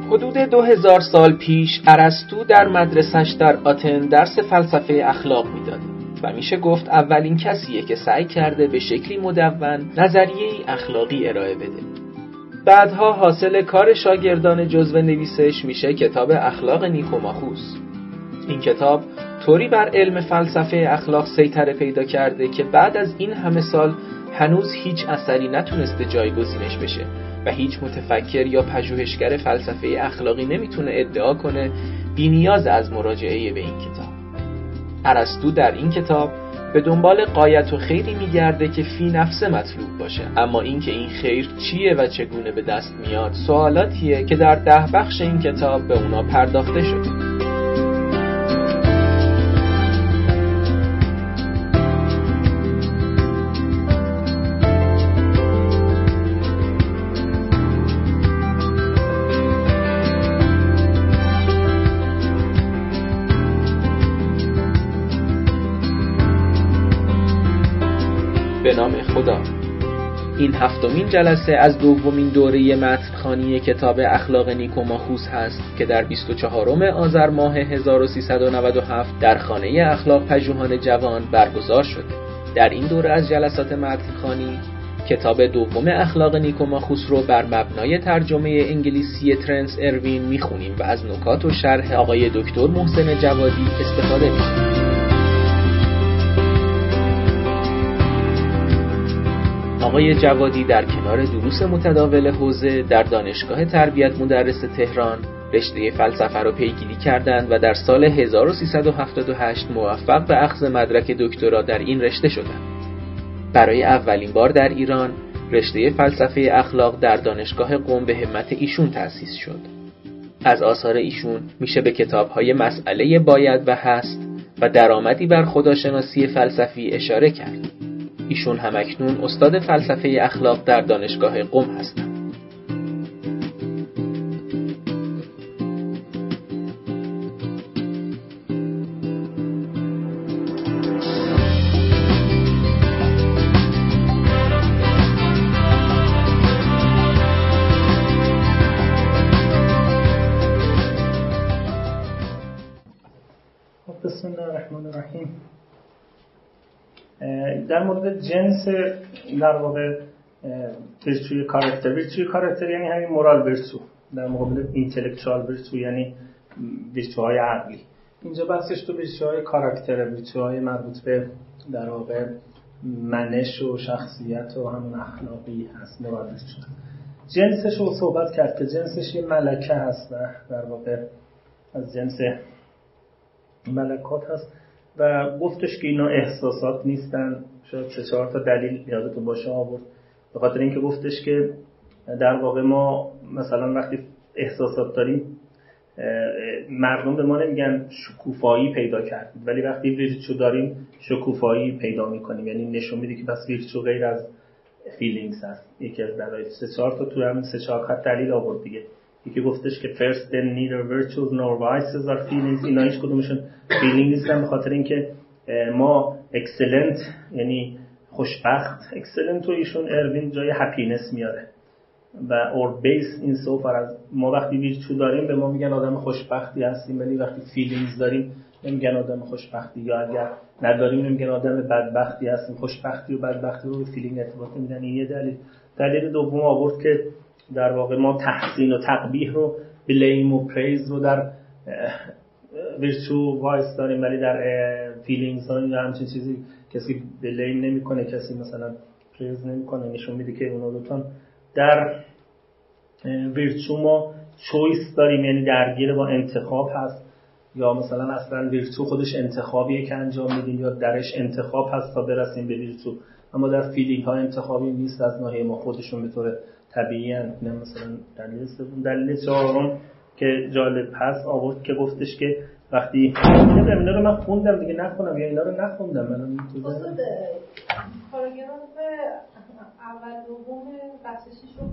حدود 2000 سال پیش ارسطو در مدرسش در آتن درس فلسفه اخلاق میداد و میشه گفت اولین کسیه که سعی کرده به شکلی مدون نظریه‌ای اخلاقی ارائه بده. بعدها حاصل کار شاگردان جزو نویسش میشه کتاب اخلاق نیکوماخوس. این کتاب طوری بر علم فلسفه اخلاق سیطره پیدا کرده که بعد از این همه سال هنوز هیچ اثری نتونسته جایگزینش بشه و هیچ متفکر یا پژوهشگر فلسفه اخلاقی نمیتونه ادعا کنه بی‌نیاز از مراجعه به این کتاب. ارسطو در این کتاب به دنبال غایت و خیری میگرده که فی نفسه مطلوب باشه، اما این که این خیر چیه و چگونه به دست میاد سوالاتیه که در 10 بخش این کتاب به اونا پرداخته شده. به نام خدا. این 7مین جلسه از دومین دوره متن‌خوانی کتاب اخلاق نیکوماخوس هست که در 24 آذر ماه 1397 در خانه اخلاق پژوهان جوان برگزار شده. در این دوره از جلسات متن‌خوانی کتاب دوم اخلاق نیکوماخوس رو بر مبنای ترجمه انگلیسی ترنس اروین میخونیم و از نکات و شرح آقای دکتر محسن جوادی استفاده می‌کنیم. آقای جوادی در کنار دروس متداول حوزه در دانشگاه تربیت مدرس تهران رشته فلسفه را پیگیری کردند و در سال 1378 موفق به اخذ مدرک دکترا در این رشته شدند. برای اولین بار در ایران رشته فلسفه اخلاق در دانشگاه قم به همت ایشون تأسیس شد. از آثار ایشون میشه به کتاب‌های مسئله باید و هست و درآمدی بر خداشناسی فلسفی اشاره کرد. ایشون همکنون استاد فلسفه اخلاق در دانشگاه قم هستند. بسم الله الرحمن الرحیم. در مورد جنس در واقع ورچوی کاراکتر یعنی همین مورال ورچو در مقابل اینتלקچوال ورچو یعنی ورچوهای عقلی. اینجا بحثش تو ورچوهای کاراکتر، ورچوهای مربوط به در واقع منش و شخصیت و همون اخلاقی هست. مورال ورچو جنسش رو صحبت کرد که جنسش یه ملکه هست و در واقع از جنس ملکات هست و گفتش که اینا احساسات نیستن. شاید 3-4 تا دلیل یادتون باشه آورد. به خاطر اینکه گفتش که در واقع ما مثلا وقتی احساسات داریم مردم به ما نمیگن شکوفایی پیدا کردید، ولی وقتی ویرچو داریم شکوفایی پیدا میکنیم، یعنی نشون میده که پس ویرچو غیر از فیلینگز هست. یکی از دلایل 3-4 تا تو همین 3-4 خط دلیل آورد دیگه. یکی گفتش که first then neither virtues nor vices are feelings. اینا هیچ کدومشون فیلینگ نیستن، به خاطر اینکه ما excellent یعنی خوشبخت، excellent رو ایشون اروین جای happiness میاره و or based in so far از ما وقتی ویرچو داریم به ما میگن آدم خوشبختی هستیم، ولی وقتی فیلینگز داریم نمیگن آدم خوشبختی، یا اگر نداریم نمیگن آدم بدبختی هستیم. خوشبختی و بدبختی رو به فیلینگ ارتباط میدن. این یه دلیل دوم آورد که در واقع ما تحسین و تقبیح رو، بلیم و پریز رو در ویرچو وایس داریم، ولی در فیلینگز ها یا همچین چیزی کسی بلیم نمیکنه، کسی مثلا پریز نمیکنه. نشون میده که اونا دوتان در ویرچو ما چویس داریم، یعنی درگیر با انتخاب هست، یا مثلا اصلا ویرچو خودش انتخابیه که انجام میدیم یا درش انتخاب هست تا برسیم به ویرچو. اما در فیلینگ ها انتخابی نیست از ناحیه ما، خودشون به طور طبیعی هست. نه مثلا دلیل چهارم که جالب هست آورد که گفتش که وقتی اینا رو من خوندم دیگه نخونم یا اینا رو نخوندم من تو پاراگراف اول دوم بخشش رو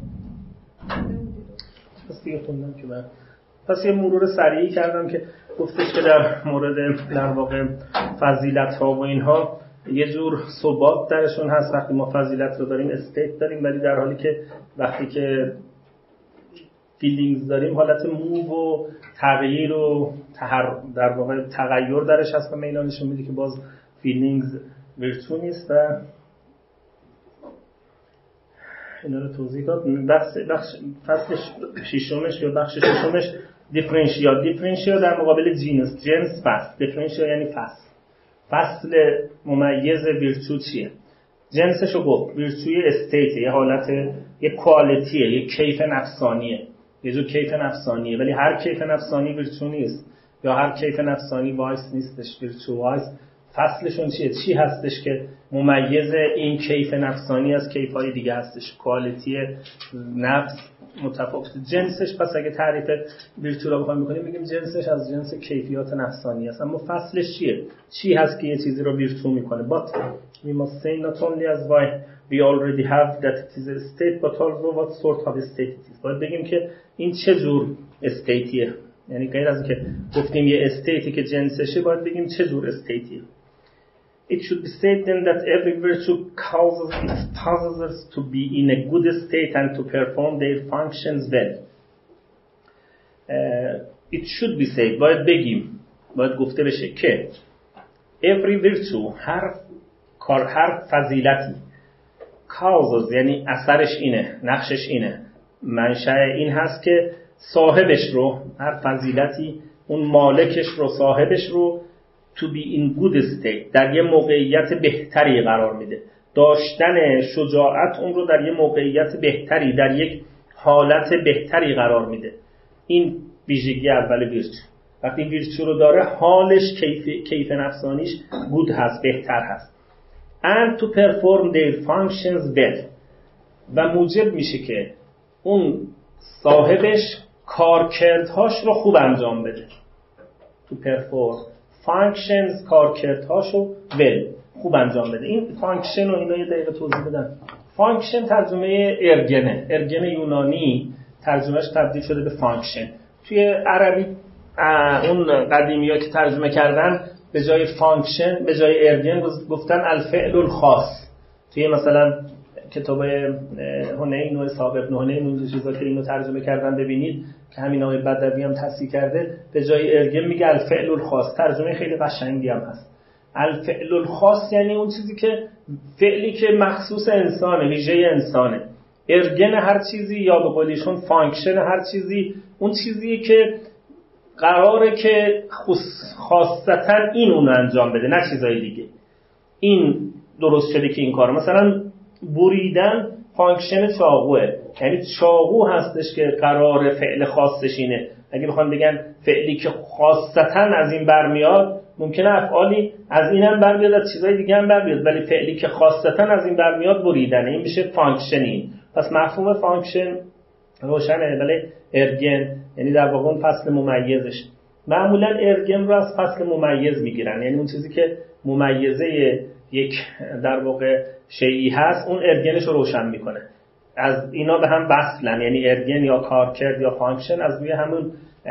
پس دیگه خوندم که من پس یه مرور سریعی کردم که گفتش که در مورد در واقع فضیلت ها و اینها یه جور ثبات درشون هست. وقتی ما فضیلت رو داریم استیت داریم، ولی در حالی که وقتی که فیلینگز داریم حالت موو و تغییر و در واقع تغییر درش هست و اینا نشون میده که باز فیلینگز ویرتو نیست. و اینا رو توضیح داد. فصل ششمش یا بخش ششمش دیفرنشیال در مقابل جنس فصل. دیفرنشیال یعنی فصل ممیز ویرتو چیه؟ جنسشو گفت ویرتوی استیت، یه حالت، یه کوالیتیه، یه کیف نفسانیه، یه جور کیف نفسانیه، ولی هر کیف نفسانی ویرتو نیست یا هر کیف نفسانی وایس نیستش ویرتو وایس. فصلشون چیه؟ چی هستش که ممیز این کیف نفسانی از کیف‌های دیگه هستش؟ کوالیتی نفس متفاوت. جنسش پس اگه تعریف ویرتو رو بخوایم بکنیم میگیم جنسش از جنس کیفیات نفسانی است. اما فصلش چیه؟ چی هست که یه چیزی رو ویرتو میکنه؟ But we must say not only as why we already have that it is a state but also what sort of a state it is. باید بگیم که این چه جور استیتیه. یعنی غیر از که گفتیم یه استیتی که جنسشه باید بگیم چه جور استیتیه. It should be said then that every virtue causes its possessors to be in a good state and to perform their functions well. It should be said، باید بگیم، باید گفته بشه که every virtue، هر فضیلتی، causes یعنی اثرش اینه، نقشش اینه، منشأ این هست که صاحبش رو، هر فضیلتی اون مالکش رو، صاحبش رو to be in good state، در یه موقعیت بهتری قرار میده. داشتن شجاعت اون رو در یه موقعیت بهتری، در یک حالت بهتری قرار میده. این ویژگی اول ویرتو. وقتی ویرتو رو داره حالش، کیف نفسانیش good هست، بهتر هست. and to perform their functions well، و موجب میشه که اون صاحبش کارکردهاش رو خوب انجام بده. to perform functions، کارکردهاشو خوب انجام بده. این فانکشن رو اینا یه دقیقه توضیح بدم. فانکشن ترجمه ارگن یونانی ترجمهش تبدیل شده به فانکشن. توی عربی اون قدیمی‌ها که ترجمه کردن به جای فانکشن، به جای ارگن گفتن الفعل الخاص. توی مثلا کتاب هنین و اسحاق ابن هنین اون چیزا که اینو ترجمه کردن ببینید که همین آقای بدوی هم تصحیح کرده، به جای ارگن میگه الفعل الخاص. ترجمه خیلی قشنگی هم هست. الفعل الخاص یعنی اون چیزی که فعلی که مخصوص انسانه، ویژه انسانه. ارگن هر چیزی یا به قولیشون فانکشن هر چیزی اون چیزیه که قراره که خاصتا این اونو انجام بده، نه چیزای دیگه. این درست شده که این کار مثلا بریدن فانکشن چاقوه، یعنی چاقو هستش که قرار فعل خاصش اینه. اگه بخوام بگن فعلی که خاصتا از این برمیاد، ممکنه افعالی از این هم برمیاد، از چیزای دیگه هم برمیاد، ولی فعلی که خاصتا از این برمیاد بریدن، این میشه فانکشن. این پس مفهوم فانکشن روشنه. ولی ارگن یعنی در واقع اون فصل ممیزش. معمولا ارگن رو از فصل ممیز میگیرن، یعنی اون چیزی که ممیزه یک در واقع شیئی هست اون ارگنش رو روشن میکنه. از اینا به هم وصلن، یعنی ارگن یا کارکرد یا فانکشن از روی همون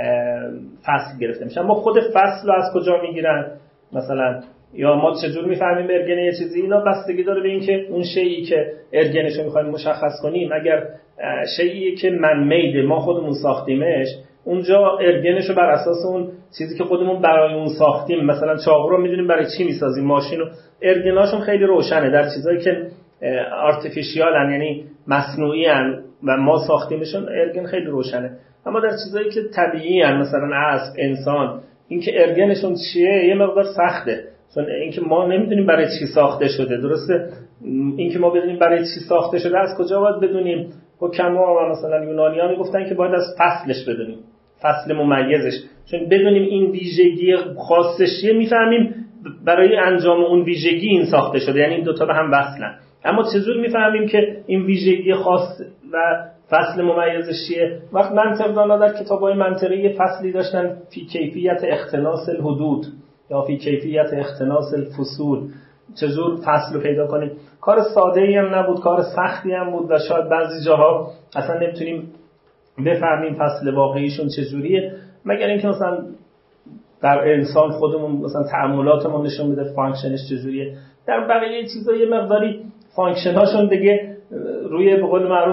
فصل گرفته میشن. ما خود فصل رو از کجا میگیرن مثلا، یا ما چجور میفهمیم ارگن یه چیزی؟ اینا بستگی داره به این که اون شیئی که ارگنش رو میخوایم مشخص کنیم، اگر شیئی که من میده ما خودمون ساختیمش، اونجا ارگنش رو بر اساس اون چیزی که خودمون برای اون ساختیم، مثلا چاقو رو میدونیم برای چی میسازیم، ماشین رو، ارگناشون خیلی روشنه. در چیزایی که آرتفیشیالن یعنی مصنوعی ان و ما ساختیمشون، ارگن خیلی روشنه. اما در چیزایی که طبیعی ان مثلا اسب، انسان، این که ارگنشون چیه یه مقدار سخته، چون اینکه ما نمیدونیم برای چی ساخته شده. درسته اینکه ما بدونیم برای چی ساخته شده از کجا باید بدونیم؟ حکما و مثلا یونانیان میگفتن که باید از فصلش بدونیم، فصل ممیزش، چون بدونیم این ویژگی خاصش چیه میفهمیم برای انجام اون ویژگی این ساخته شده، یعنی این دوتا به هم وصلن. اما چجور میفهمیم که این ویژگی خاص و فصل ممیزش چیه؟ وقت منطق‌دانا در کتاب‌های منطقی یه فصلی داشتن فی کیفیت اختناس الحدود یا فی کیفیت اختناس الفصول، چجور فصل رو پیدا کنیم. کار ساده‌ای هم نبود، کار سختی هم بود و شاید بعضی جاها اصلا نمیتونیم بفهمیم فصل واقعیشون چجوریه، مگر اینکه مثلا در انسان خودمون مثلا تأملاتمون نشون بده فانکشنش چجوریه. در بقیه چیزا یه مقداری فانکشن‌هاشون دیگه روی به قول معروف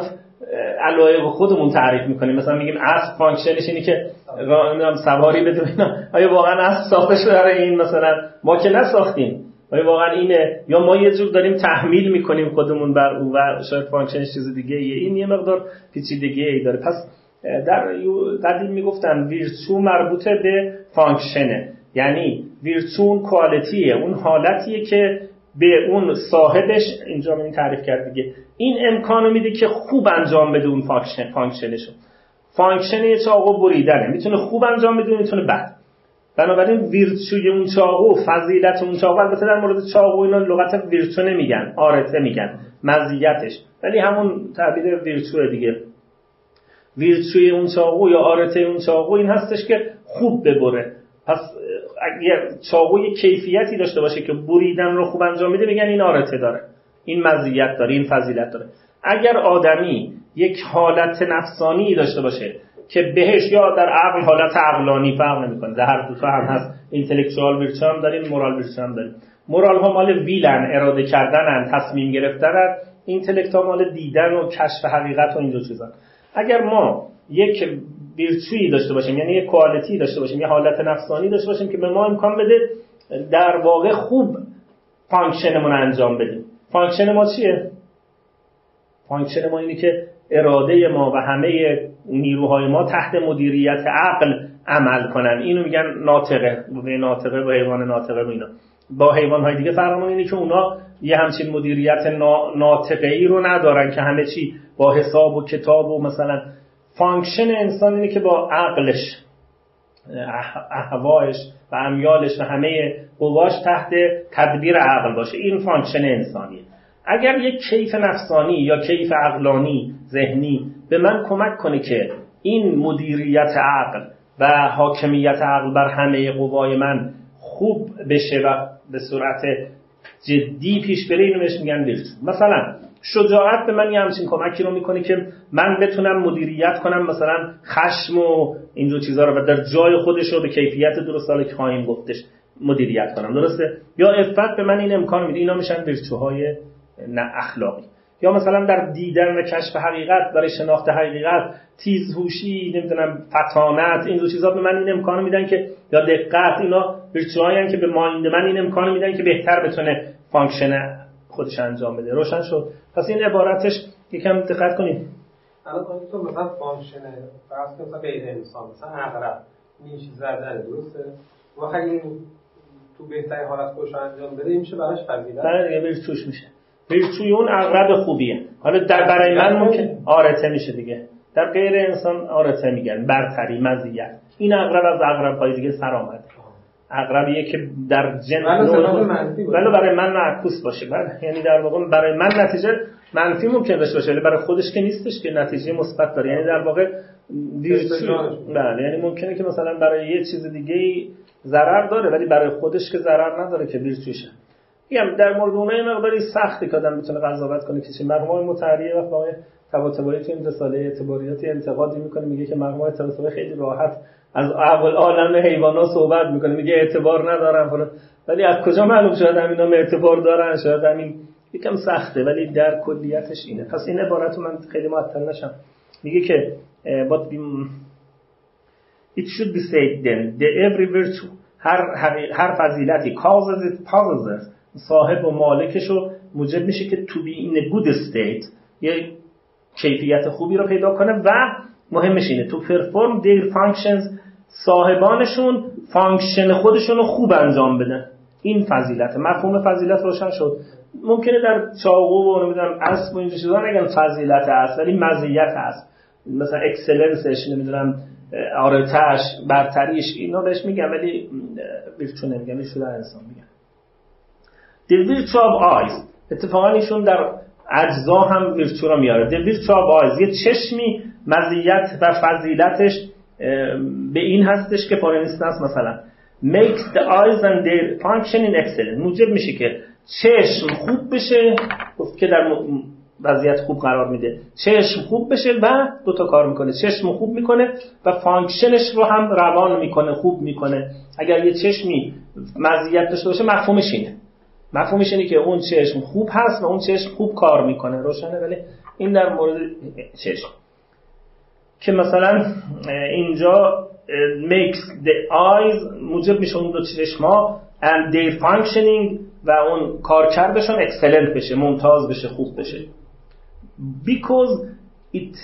علایق خودمون تعریف میکنیم. مثلا میگیم اسب فانکشنش اینه که سواری بده اینا. آیا واقعا اسب ساخته شده برای این؟ مثلا ما که نساختیم. آیا واقعا اینه؟ یا ما یه جور داریم تحمیل میکنیم خودمون بر او و شاید فانکشنش چیز دیگه ایه. این یه مقدار پیچیدگی ای داره. پس در قدیم میگفتن ویرچو مربوطه به فانکشنه، یعنی ویرچو اون کوالیتیه، اون حالتیه که به اون صاحبش، اینجا من تعریف کرد دیگه، این امکانو میده که خوب انجام بده اون فانکشنشو. فانکشن یه چاقو بریدنه، میتونه خوب انجام بده، میتونه بد. بنابراین ویرچوی اون چاقو، فضیلت اون چاقو، البته در مورد چاقو اینا لغت ویرچو نمیگن، آرته میگن، مزیتش، ولی همون تعبیر ویرچو دیگه. ویرچوی اون چاقو یا آرته اون چاقو این هستش که خوب ببره. پس اگر چاقوی کیفیتی داشته باشه که بریدن رو خوب انجام میده، میگن این آرته داره، این مزیت داره، این فضیلت داره. اگر آدمی یک حالت نفسانی داشته باشه که بهش، یا در عقل حالت عقلانی، فرق نمیکنه، در هر دو تا هم هست، اینتלקچوال ویرچو هم داریم، مورال ویرچو هم داریم. مورال ها مال ویلن، اراده کردنن، تصمیم گرفتنن. اینتלקت ها مال دیدن و کشف حقیقت و اینجور چیزا. اگر ما یک ویرچویی داشته باشیم، یعنی یک کوالیتی داشته باشیم، یه حالت نفسانی داشته باشیم که به ما امکان بده در واقع خوب فانکشنمون انجام بدیم. فانکشن ما چیه؟ فانکشن ما اینه که اراده ما و همه نیروهای ما تحت مدیریت عقل عمل کنن. اینو میگن ناطقه، با حیوان ناطقه و اینا. با حیوانهای دیگه فرقمون اینه که اونا یه همچین مدیریت ناطقه‌ای رو ندارن که همه چی با حساب و کتاب و مثلا. فانکشن انسان اینه که با عقلش، احوایش و امیالش و همه قواش تحت تدبیر عقل باشه. این فانکشن انسانیه. اگر یک کیف نفسانی یا کیف عقلانی ذهنی به من کمک کنه که این مدیریت عقل و حاکمیت عقل بر همه قوای من خوب بشه و به صورت جدی پیش بره، اینو بهش میگن ویرچو. مثلا شجاعت به من یه همچین کمکی رو میکنه که من بتونم مدیریت کنم مثلا خشم و اینجور چیزا رو و در جای خودش رو به کیفیت درست ساله که خواهیم گفتش مدیریت کنم. درسته؟ یا عفت به من این امکان میده. اینا میشن ویرچوهای اخلاقی. یا مثلا در دیدن و کشف حقیقت، برای شناخت حقیقت، تیزهوشی، نمیدونم فطانت، این دو چیزا به من این امکان میدن که، یا دقت، اینا ویرچوهایی هستن که به مایند من این امکان میدن که بهتر بتونه فانکشن خودش انجام بده. روشن شد؟ پس این عبارتش یکم دقت کنید. الان تو مثلا فانکشن فرض کن مثلا غیر انسان، مثلا عقرب نیش زدن، درسته؟ و اگه تو بهترین حالت خودش انجام بده، این میشه براش فضیلت. بله دیگه، ویرچوش میشه. ویرچوی اون عقرب خوبیه. حالا برای من ممکن آرته میشه دیگه. در غیر انسان آرته میگن، برتری، مزیت. این عقرب از عقرب‌های دیگه سر آمده. عقربیه که در جنس ولی برای من معکوس باشه. یعنی در واقع برای من نتیجه منفی ممکن داشته باشه، ولی برای خودش که نیستش که نتیجه مثبت داره. یعنی در واقع بله، یعنی ممکنه که مثلا برای یه چیز دیگه ضرر داره ولی برای خودش که ضرر نداره که ویرچوشه. میگم در مورد اونها یه مقداری سختی که آدم میتونه قضاوت کنه که چه مرحوم مطهریه و آقای طباطبایی تو این رساله اعتباریات انتقادی میکنه، میگه که مرحوم طباطبایی خیلی راحت از عالم حیوانات صحبت میکنه، میگه اعتبار ندارن فلان، ولی از کجا معلوم شاید همینا اعتبار دارن؟ شاید همین یکم سخته، ولی در کلیتش اینه. پس این عبارت من خیلی معطل نشم. میگه که it should be said then that every virtue، هر فضیلتی causes it possesses، صاحب و مالکش رو موجب میشه که to be in a good state، یه کیفیت خوبی رو پیدا کنه و مهمش اینه to perform their functions، صاحبانشون فانکشن خودشون رو خوب انجام بدن. این فضیلت. مفهوم فضیلت روشن شد. ممکنه در چاقو و نمیدونم اسب و این چیزا نگن فضیلت هست، ولی مزیت هست. مثلا اکسلنسش، نمیدونم آرتش، برتریش، اینا بهش میگم، ولی ویرچو نمیگم، ایشون در انسان میگم. The virtue of eyes، اتفاقا ایشون در اجزا هم ویرچو رو میاره. The virtue of eyes، یه چشمی مزیت و فضیلتش به این هستش که for instance مثلا make the eyes and their function in excellent، موجب میشه که چشم خوب بشه، گفت که در وضعیت خوب قرار میده، چشم خوب بشه و دوتا کار میکنه، چشم خوب میکنه و فانکشنش رو هم روان میکنه، خوب میکنه. اگر یه چشمی مزیت داشته باشه مفهومش اینه، مفهومش اینه که اون چشم خوب هست و اون چشم خوب کار میکنه، روشنه. ولی این در مورد چشم که مثلا اینجا makes the eyes موجب میشه اون دو چشما and their functioning و اون کارکردشون excellent بشه، ممتاز بشه، خوب بشه. because it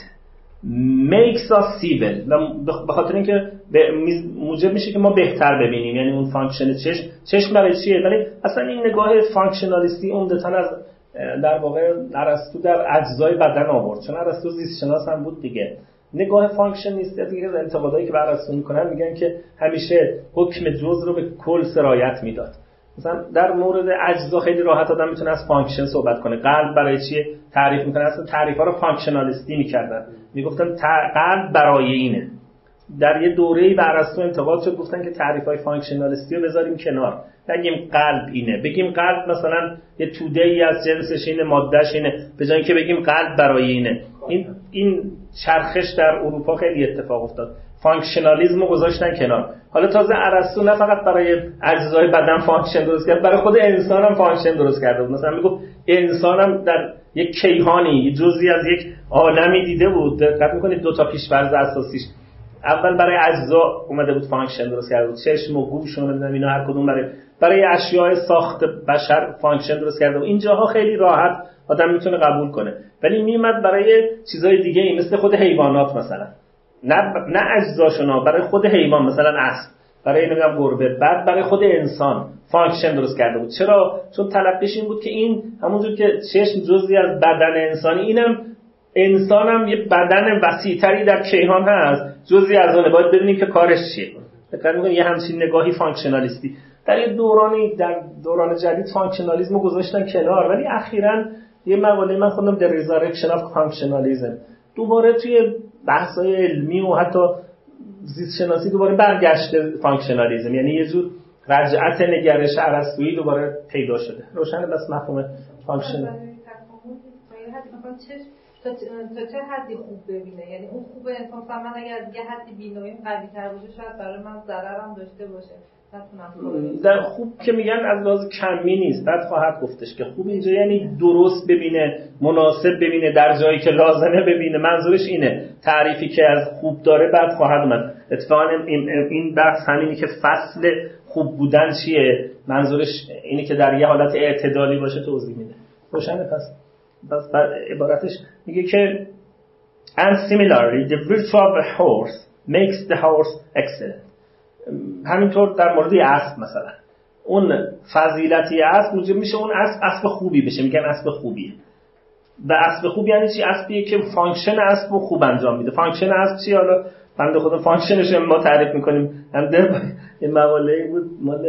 makes us see well و به خاطر اینکه موجب میشه که ما بهتر ببینیم، یعنی اون فانکشن چشم برای چیه؟ ولی اصلا این نگاه فانکشنالیستی عمدتاً از در واقع ارسطو در اجزای بدن آورد، چون ارسطو زیست شناس هم بود دیگه. نگاه فانکشنالیستی از اینکه انتقادایی که بر ارسطو میکنن میگن که همیشه حکم جزء رو به کل سرایت میداد. مثلا در مورد اجزا خیلی راحت آدم میتونه از فانکشن صحبت کنه. قلب برای چیه تعریف میکنه، اصلا تعریفا رو فانکشنالیستی میکردن، میگفتن قلب برای اینه. در یه دوره‌ای بر ارسطو انتقاد شد، گفتن که تعریفای فانکشنالیستی رو بذاریم کنار، بگیم قلب اینه، بگیم قلب مثلا یه توده‌ای از جنسش اینه، مادهش اینه، به جای اینکه بگیم قلب برای اینه. این چرخش در اروپا خیلی اتفاق افتاد، فانکشنالیسم رو گذاشتن کنار. حالا تازه ارسطو نه فقط برای اجزای بدن فانکشن درست کرد، برای خود انسان هم فانکشن درست کرده بود. مثلا میگفت انسان هم در یک کیهانی، جزئی از یک عالمی دیده بود. دقت می‌کنید دو تا پیش‌فرض اساسیش، اول برای اجزا اومده بود فانکشن درست کرده بود، چشم و گوش و نمیدونم اینا هر کدوم برای اشیاء ساخت بشر فانکشن درست کرده بود. این جاها خیلی راحت آدم میتونه قبول کنه، ولی میمد برای چیزای دیگه ای مثل خود حیوانات مثلا، نه اجزاشون، برای خود حیوان مثلا اسب، برای نمیدونم گربه، بعد برای خود انسان فانکشن درست کرده بود. چرا؟ چون تلقیش این بود که این همونجور که چشم جزئی از بدن انسانی، اینم انسانم یه بدن وسیع‌تری در کیهان هست، جزئی از اونه، باید ببینیم که کارش چیه. فکر می‌کنم یه همچین نگاهی فانکشنالیستی در یه دوران جدید فانکشنالیسم رو گذاشتن کنار، ولی اخیراً یه مقاله من خوندم The Resurrection of Functionalism، دوباره توی بحث‌های علمی و حتی زیست شناسی دوباره برگشته فانکشنالیسم، یعنی یه جور رجعت نگرش ارسطویی دوباره پیدا شده. روشنه بس مفهوم فانکشن تا چه حدی خوب ببینه، یعنی اون خوب انسان من اگر از یه حدی بیناییم قوی تر باشه شاید برای من ضررم داشته باشه. در خوب که میگن از لحاظ کمی نیست، بعد خواهد گفتش که خوب اینجا یعنی درست ببینه، مناسب ببینه، در جایی که لازمه ببینه. منظورش اینه، تعریفی که از خوب داره بعد خواهد اومد. اتفاقا این بحث همینی که فصل خوب بودن چیه، منظورش اینه که در یه حالت اعتدالی باشه توضیح میده. روشنه؟ پس عبارتش میگه که and similarly the virtue of a horse makes the horse excellent. همینطور در مورد اسب مثلا اون فضیلتی اسب موجب میشه اون اسب خوبی بشه، میگن اسب خوبیه. و اسب خوب یعنی چی؟ اسبیه که فانکشن اسب رو خوب انجام میده. فانکشن اسب چی؟ حالا بنده خدا فانکشنش ما تعریف میکنیم. هم در این مقاله بود مال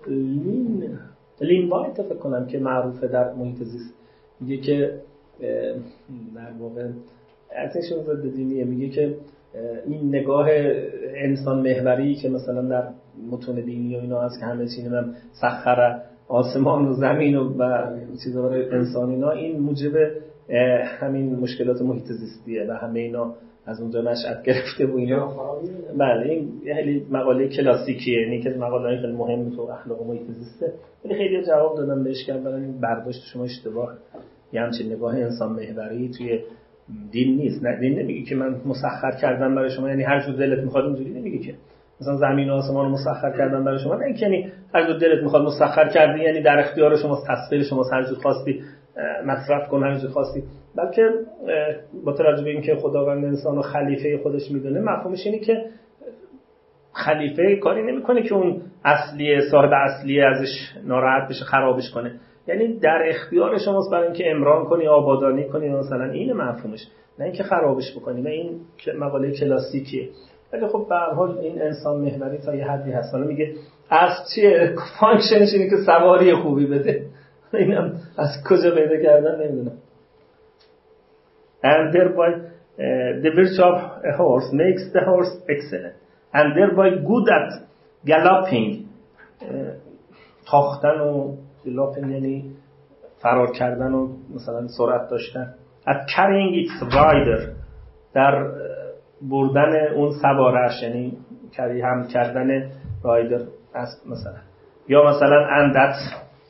لین وایت فکر کنم که معروفه در محیط زیست، میگه که در واقع ارتشون ضد دینیه، میگه که این نگاه انسان محوری که مثلا در متون دینی و اینا هست که همه چیز هم سخر آسمان و زمین و چیزا برای انسان اینا، این موجب همین مشکلات محیط زیستیه و همه اینا از اونجا نشأت گرفته و اینا. بله این خیلی مقاله کلاسیکیه، یعنی که مقاله‌ای خیلی مهم تو اخلاق محیط زیسته، ولی خیلی جواب دادم بهش که اولا این برداشت شما اشتباهه. یه همچین نگاه انسان محوری توی دین نیست. نه دین نمیگه که من مسخر کردم برای شما، یعنی هر جور دلت میخواد اینجوری نمیگه که مثلا زمین و آسمان رو مسخر کردم برای شما، نه اینکه یعنی هر جور دلت میخواد مسخر کردی، یعنی در اختیار شماست، تصویر شماست، هر جور خواستی مصرف کن، هر جور خواستی. بلکه با توجه به اینکه خداوند انسان رو خلیفه خودش میدونه، مفهومش اینه که خلیفه کاری نمیکنه که اون اصلیه صاحب اصلیه ازش ناراحت بشه، خرابش کنه، یعنی در اختیار شماست برای اینکه امران کنی، آبادانی کنی، مثلا این مفهومش، نه اینکه خرابش بکنی. نه این مقاله کلاسیکیه، ولی خب به هر حال این انسان محوری تا یه حدی هست. حالا میگه از چیه فانکشنش اینه که سواری خوبی بده، اینم از کجا پیدا کردن نمیدونم. And thereby the virtue of a horse makes the horse excellent and thereby good at galloping. تاختن و گلاپینگ یعنی فرار کردن و مثلا سرعت داشتن. at carrying its rider، در بردن اون سوارش، یعنی هم کردن رایدر است مثلا. یا مثلا and that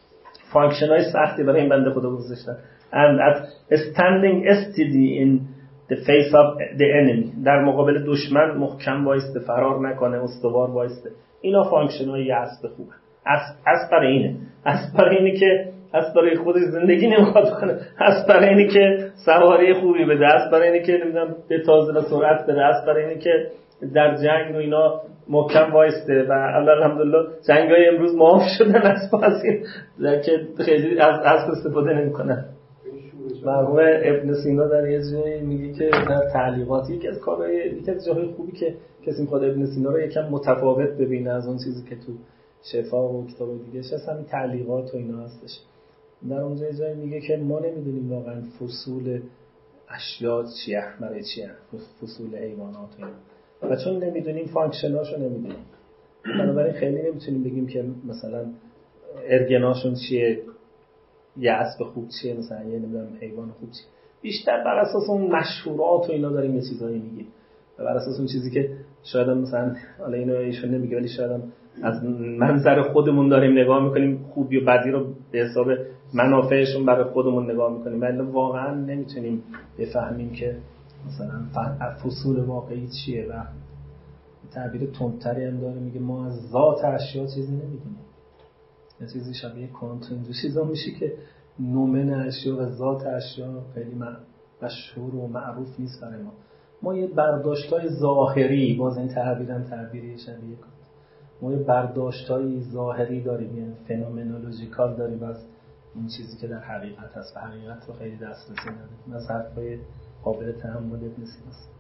فانکشن‌های سختی برای این بنده خدا گذاشتن. and at standing steady in the face of the enemy، در مقابل دشمن محکم وایسته، فرار نکنه، استوار وایسته. اینا فانکشن‌های اسب خوبه. اسب برای اینه، اسب برای اینه که اسب برای خودش زندگی نمیخواد کنه، اسب برای اینه که سواری خوبی بده، اسب برای اینه که نمیدونم به تازه و سرعت بده، اسب برای اینه که در جنگ و اینا محکم وایسته. و الحمدلله جنگ‌های امروز معاف شدن اسب از این که خیلی از اسب استفاده نمی‌کنن. مرحوم ابن سینا در یه جایی میگه که در تعلیقات یکی از جاهای خوبی که کسی می‌خواد ابن سینا رو یکم متفاوت ببینه از اون چیزی که تو شفا و کتاب دیگه هست، همین تعلیقات و اینا هستش. در اونجا یه جایی میگه که ما نمیدونیم واقعا فصول اشیاء چیه، برای چیه، فصول حیوانات و اینا، و چون نمیدونیم فانکشناشو نمیدونیم، بنابراین خیلی نمیتونیم بگیم که مثلا ارگناشون چیه، یه اسب خوب چیه، مثلا یه نمیدونم حیوان خوب چیه. بیشتر بر اساس اون مشهورات و اینا داریم یه چیزایی میگیم، و بر اساس اون چیزی که شاید مثلا حالا اینو ایشون نمیگه ولی شاید از منظر خودمون داریم نگاه میکنیم، خوبی و بدی رو به حساب منافعشون برای خودمون نگاه میکنیم، ولی واقعا نمیتونیم بفهمیم که مثلا فصول واقعی چیه. و تعبیر تندتری هم داره، میگه ما از ذات اشیا چیزی نمیدونیم. یه چیزی شبیه کانت اینجور چیزا میشه که نومن اشیا و ذات اشیا خیلی مشهور و معروف نیست برای ما یه برداشتای ظاهری، باز این تعبیرم تعبیری شبیه کانت، ما یه برداشتای ظاهری داریم، یعنی فنومنولوژیکال داریم از این چیزی که در حقیقت هست و حقیقت رو خیلی دسترسی نداریم. از حرفای قابل تحمل ابن سینا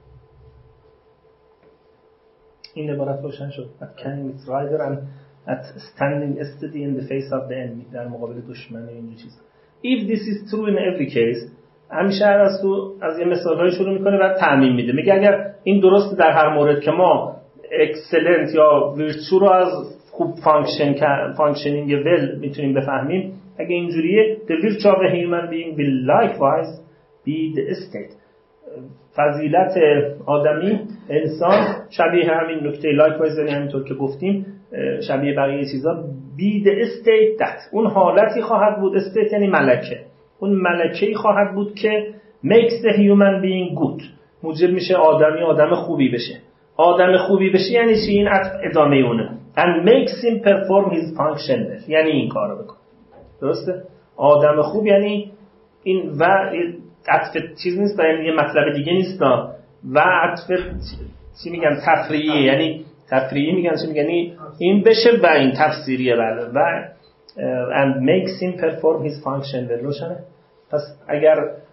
این عبارت روشن شد. at carrying its rider and at standing steady in the face of the enemy، در مقابل دشمن و اینجور چیزا. if this is true in every case، همیشه از یه مثال‌های شروع میکنه و تعمیم میده، میگه اگر این درسته در هر مورد که ما اکسلنت یا ویرچو رو از خوب فانکشنینگ ول میتونیم بفهمیم، اگه اینجوریه the virtue of a human being will likewise be the state، فضیلت آدمی، انسان شبیه همین نکته likewise، یعنی همینطور که گفتیم شبیه بقیه چیزا، be the state that، اون حالتی خواهد بود، state یعنی ملکه، اون ملکه‌ای خواهد بود که makes the human being good، موجب میشه آدم خوبی بشه. آدم خوبی بشه یعنی چی؟ این ادامه اونه. and makes him perform his function، یعنی این کارو بکن. درسته؟ آدم خوب یعنی این، و عطف چیز نیست، یعنی یه مطلب دیگه نیست، و عطف چی میگن تفریعی، یعنی تفریعی میگن چی میگن این بشه و این تفسیریه. بله. و and makes him perform his function روشنه. پس اگر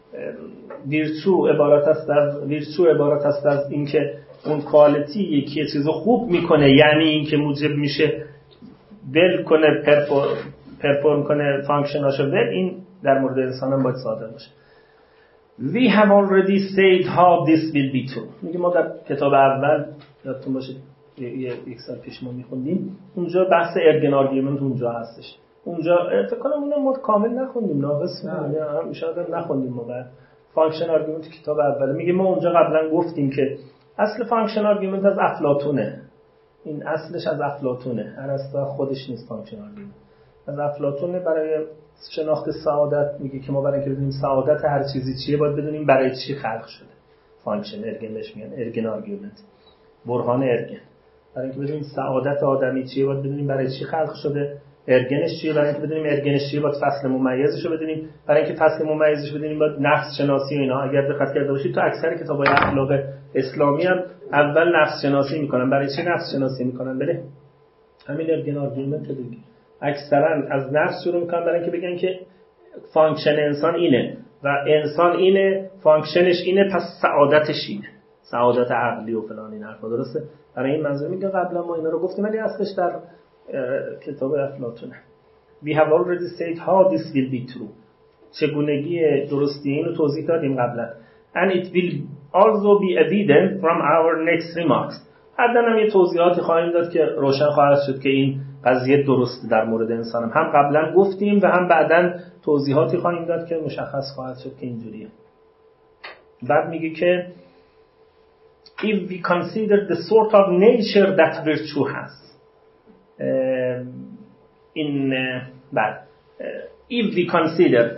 ویرچو عبارت است از اینکه اون کوالیتی یکی چیزو خوب میکنه، یعنی اینکه موجب میشه ول کنه، پرفورم کنه فانکشناشو ول، این در مورد انسان هم باید صادق باشه. We have already said how this will be true. میگه ما در کتاب اول یادتون باشه یک سال پیش ما میخوندیم، اونجا بحث ارگن آرگومنت اونجا هستش. اونجا فکر کنم اونم ما کامل نخوندیم، ناقص بودیم، شاید نخوندیم ما. بعد فانکشن آرگومنت کتاب اول میگه ما اونجا قبلا گفتیم که اصل فانکشن آرگومنت از افلاطونه، این اصلش از افلاطونه، ارسطو خودش نیست. فانکشن آرگومنت از افلاطونه. برای شناخت سعادت میگه که ما برای اینکه بدونیم سعادت هر چیزی چیه باید بدونیم برای چی خلق شده. فانکشن ارگنش میگن ارگن آرگومنت، برهان ارگن. برای اینکه بدونیم سعادت آدمی چیه باید بدونیم برای چی خلق شده، ارگنش چیه. برای اینکه بدونیم ارگنش چیه باید فصل ممیزش رو بدونیم، برای اینکه فصل ممیزش بدونیم باید نفس شناسی و اینا. اگر دقت کرده باشید تو اکثر کتاب‌های اخلاق اسلامی هم اول نفس شناسی میکنن. برای چی نفس شناسی میکنن؟ بله همین ارگن آرگومنت دیگه. اکثرا از نفس شروع میکنن برای اینکه بگن که فانکشن انسان اینه و انسان اینه، فانکشنش اینه، پس سعادتش اینه، سعادت عقلی و فلان این حرفا. درسته؟ برای این منظور میگه قبلا ما اینا رو گفتیم ولی اصلش در کتاب افلاطونه. We have already said how this will be true. چگونگی درستی اینو توضیح دادیم قبلا. And it will also be evident from our next remarks. بعداً هم یه توضیحاتی خواهیم داد که روشن خواهد شد که این قضیه درسته در مورد انسان هم قبلا گفتیم و هم بعداً توضیحاتی خواهیم داد که مشخص خواهد شد که اینجوریه. بعد میگه که if we consider the sort of nature that virtue has. این بعد if we consider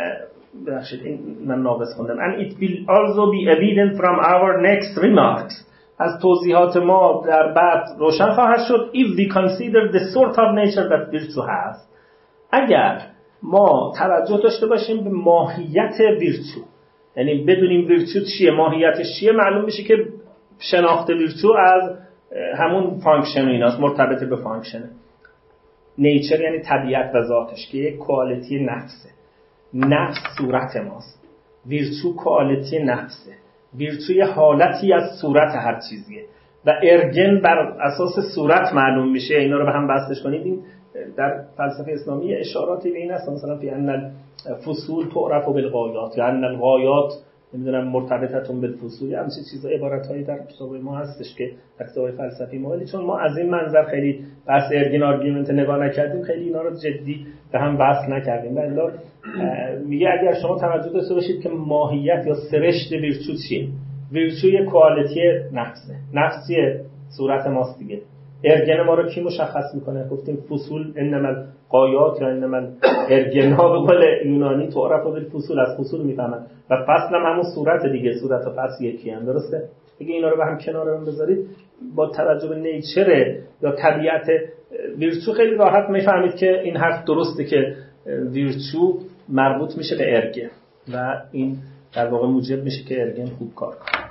من ناقص خوندم and it will also be evident from our next remarks از توضیحات ما در بعد روشن خواهد شد if we consider the sort of nature that virtue has اگر ما توجه داشته باشیم به ماهیت ویرچو، یعنی بدونیم ویرچو چیه، ماهیتش چیه، معلوم میشه که شناخت ویرچو از همون فانکشن و ایناست، مرتبط به فانکشنه. نیچر یعنی طبیعت و ذاتش که یک کوالیتی نفسه، نفس صورت ماست، ویرچو کوالیتی نفسه، ویرچو یه حالتی از صورت هر چیزیه و ارگن بر اساس صورت معلوم میشه. اینا رو به هم بستش کنید. این در فلسفه اسلامی اشاراتی به این هست، مثلا فی ان الفصول تعرف بالغایات یا ان الغایات نمیدونم مرتبطتون بالفصول، همین چیزا عبارتایی در کتاب ما هستش که در کتاب فلسفی ما، ولی چون ما از این منظر خیلی بحث ارگن آرگومنت نگاه نکردیم، خیلی اینا رو جدی به هم بحث نکردیم. ولی میگه اگر شما توجه داشته باشید که ماهیت یا سرشت ویرچو چیه، ویرچو یه کوالیتی نفسه، نفسی صورت ماست دیگه. ارگن ما رو کی مشخص میکنه؟ گفتیم فصول انما الغایات یا انما ارگن ها به قول یونانی تعرف بالفصول، از فصول میفهمن و فصل هم همون صورت دیگه، صورت و فصل یکی هم، درسته؟ دیگه اینا رو به هم کنار هم بذارید با توجه به نیچر یا طبیعت ویرچو خیلی راحت میفهمید که این حرف درسته که ویرچو مربوط میشه به ارگن و این در واقع موجب میشه که ارگن خوب کار کنه.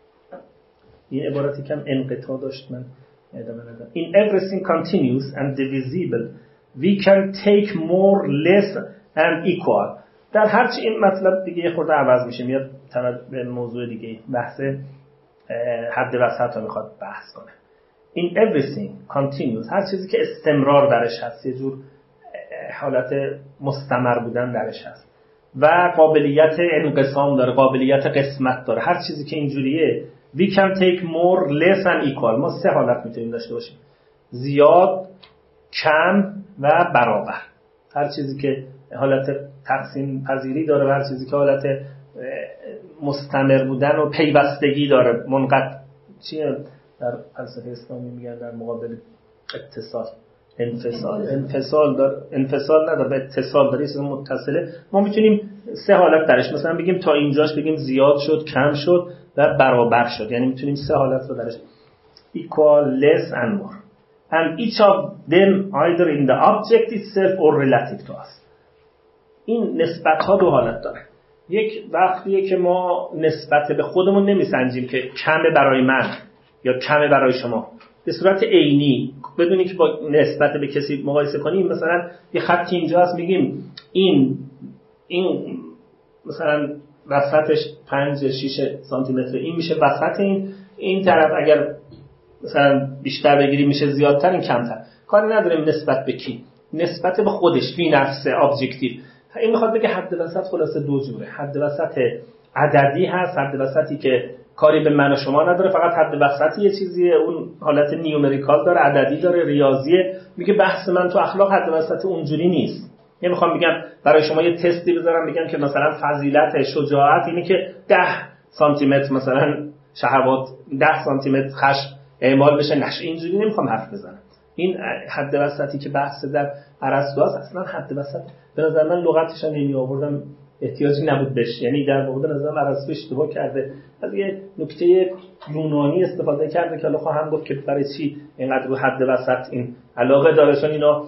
این عبارتی کم انقطاع داشت، من ادامه ندم. In everything continuous and divisible we can take more, less and equal. در هرچی این مطلب دیگه یه خورده عوض میشه، میاد به موضوع دیگه، بحث حد وسط رو میخواد بحث کنه. In everything continuous، هر چیزی که استمرار درش هست، یه جور حالت مستمر بودن درش هست و قابلیت انقسام داره، قابلیت قسمت داره، هر چیزی که اینجوریه we can take more, less and equal. ما سه حالت میتونیم داشته باشیم: زیاد، کم و برابر. هر چیزی که حالت تقسیم پذیری داره و هر چیزی که حالت مستمر بودن و پیوستگی داره. منقطع چیه در فلسفه اسلامی میگن در مقابل اتصال؟ انفصال نداره، به اتصال داره، چیز متصله. ما میتونیم سه حالت درش، مثلا بگیم تا اینجاش بگیم زیاد شد، کم شد و برابر شد، یعنی میتونیم سه حالت رو درش equal, less and more and each of them either in the object itself or relative to us. این نسبت ها دو حالت داره. یک وقتیه که ما نسبت به خودمون نمیسنجیم که کمه برای من یا کمه برای شما، به صورت عینی بدونی که با نسبت به کسی مقایسه کنیم. مثلا یه خطی اینجا هست، میگیم این مثلا وسطش 5-6 سانتی متر، این میشه وسط، این طرف اگر مثلا بیشتر بگیریم میشه زیادتر، این کمتر. کاری نداریم نسبت به کی، نسبت به خودش، فی نفسه، ابجکتیو. این میخواد بگه حد وسط خلاصه دو جوره. حد وسط عددی هست، حد وسطی که کاری به من و شما نداره، فقط حد وسطی یه چیزیه، اون حالت نیومریکال داره، عددی داره، ریاضیه. میگه بحث من تو اخلاق حد وسط اونجوری نیست. نمیخوام بگم برای شما یه تستی بذارم بگم که مثلا فضیلت شجاعت اینه که 10 سانتی متر مثلا شهوات، 10 سانتی متر خشم اعمال بشه، نشه. اینجوری نمیخوام حرف بزنم. این حد وسطی که بحث در ارسطو است، اصلا حد وسط به نظر من لغتش هم نمی آوردم، احتیاجی نبود بهش. یعنی در واقع به نظر من ارسطو اشتباه کرده، از یه نکته یونانی استفاده کرده که الله خواهم گفت که برای چی اینقدر رو حد وسط این علاقه داره، چون اینا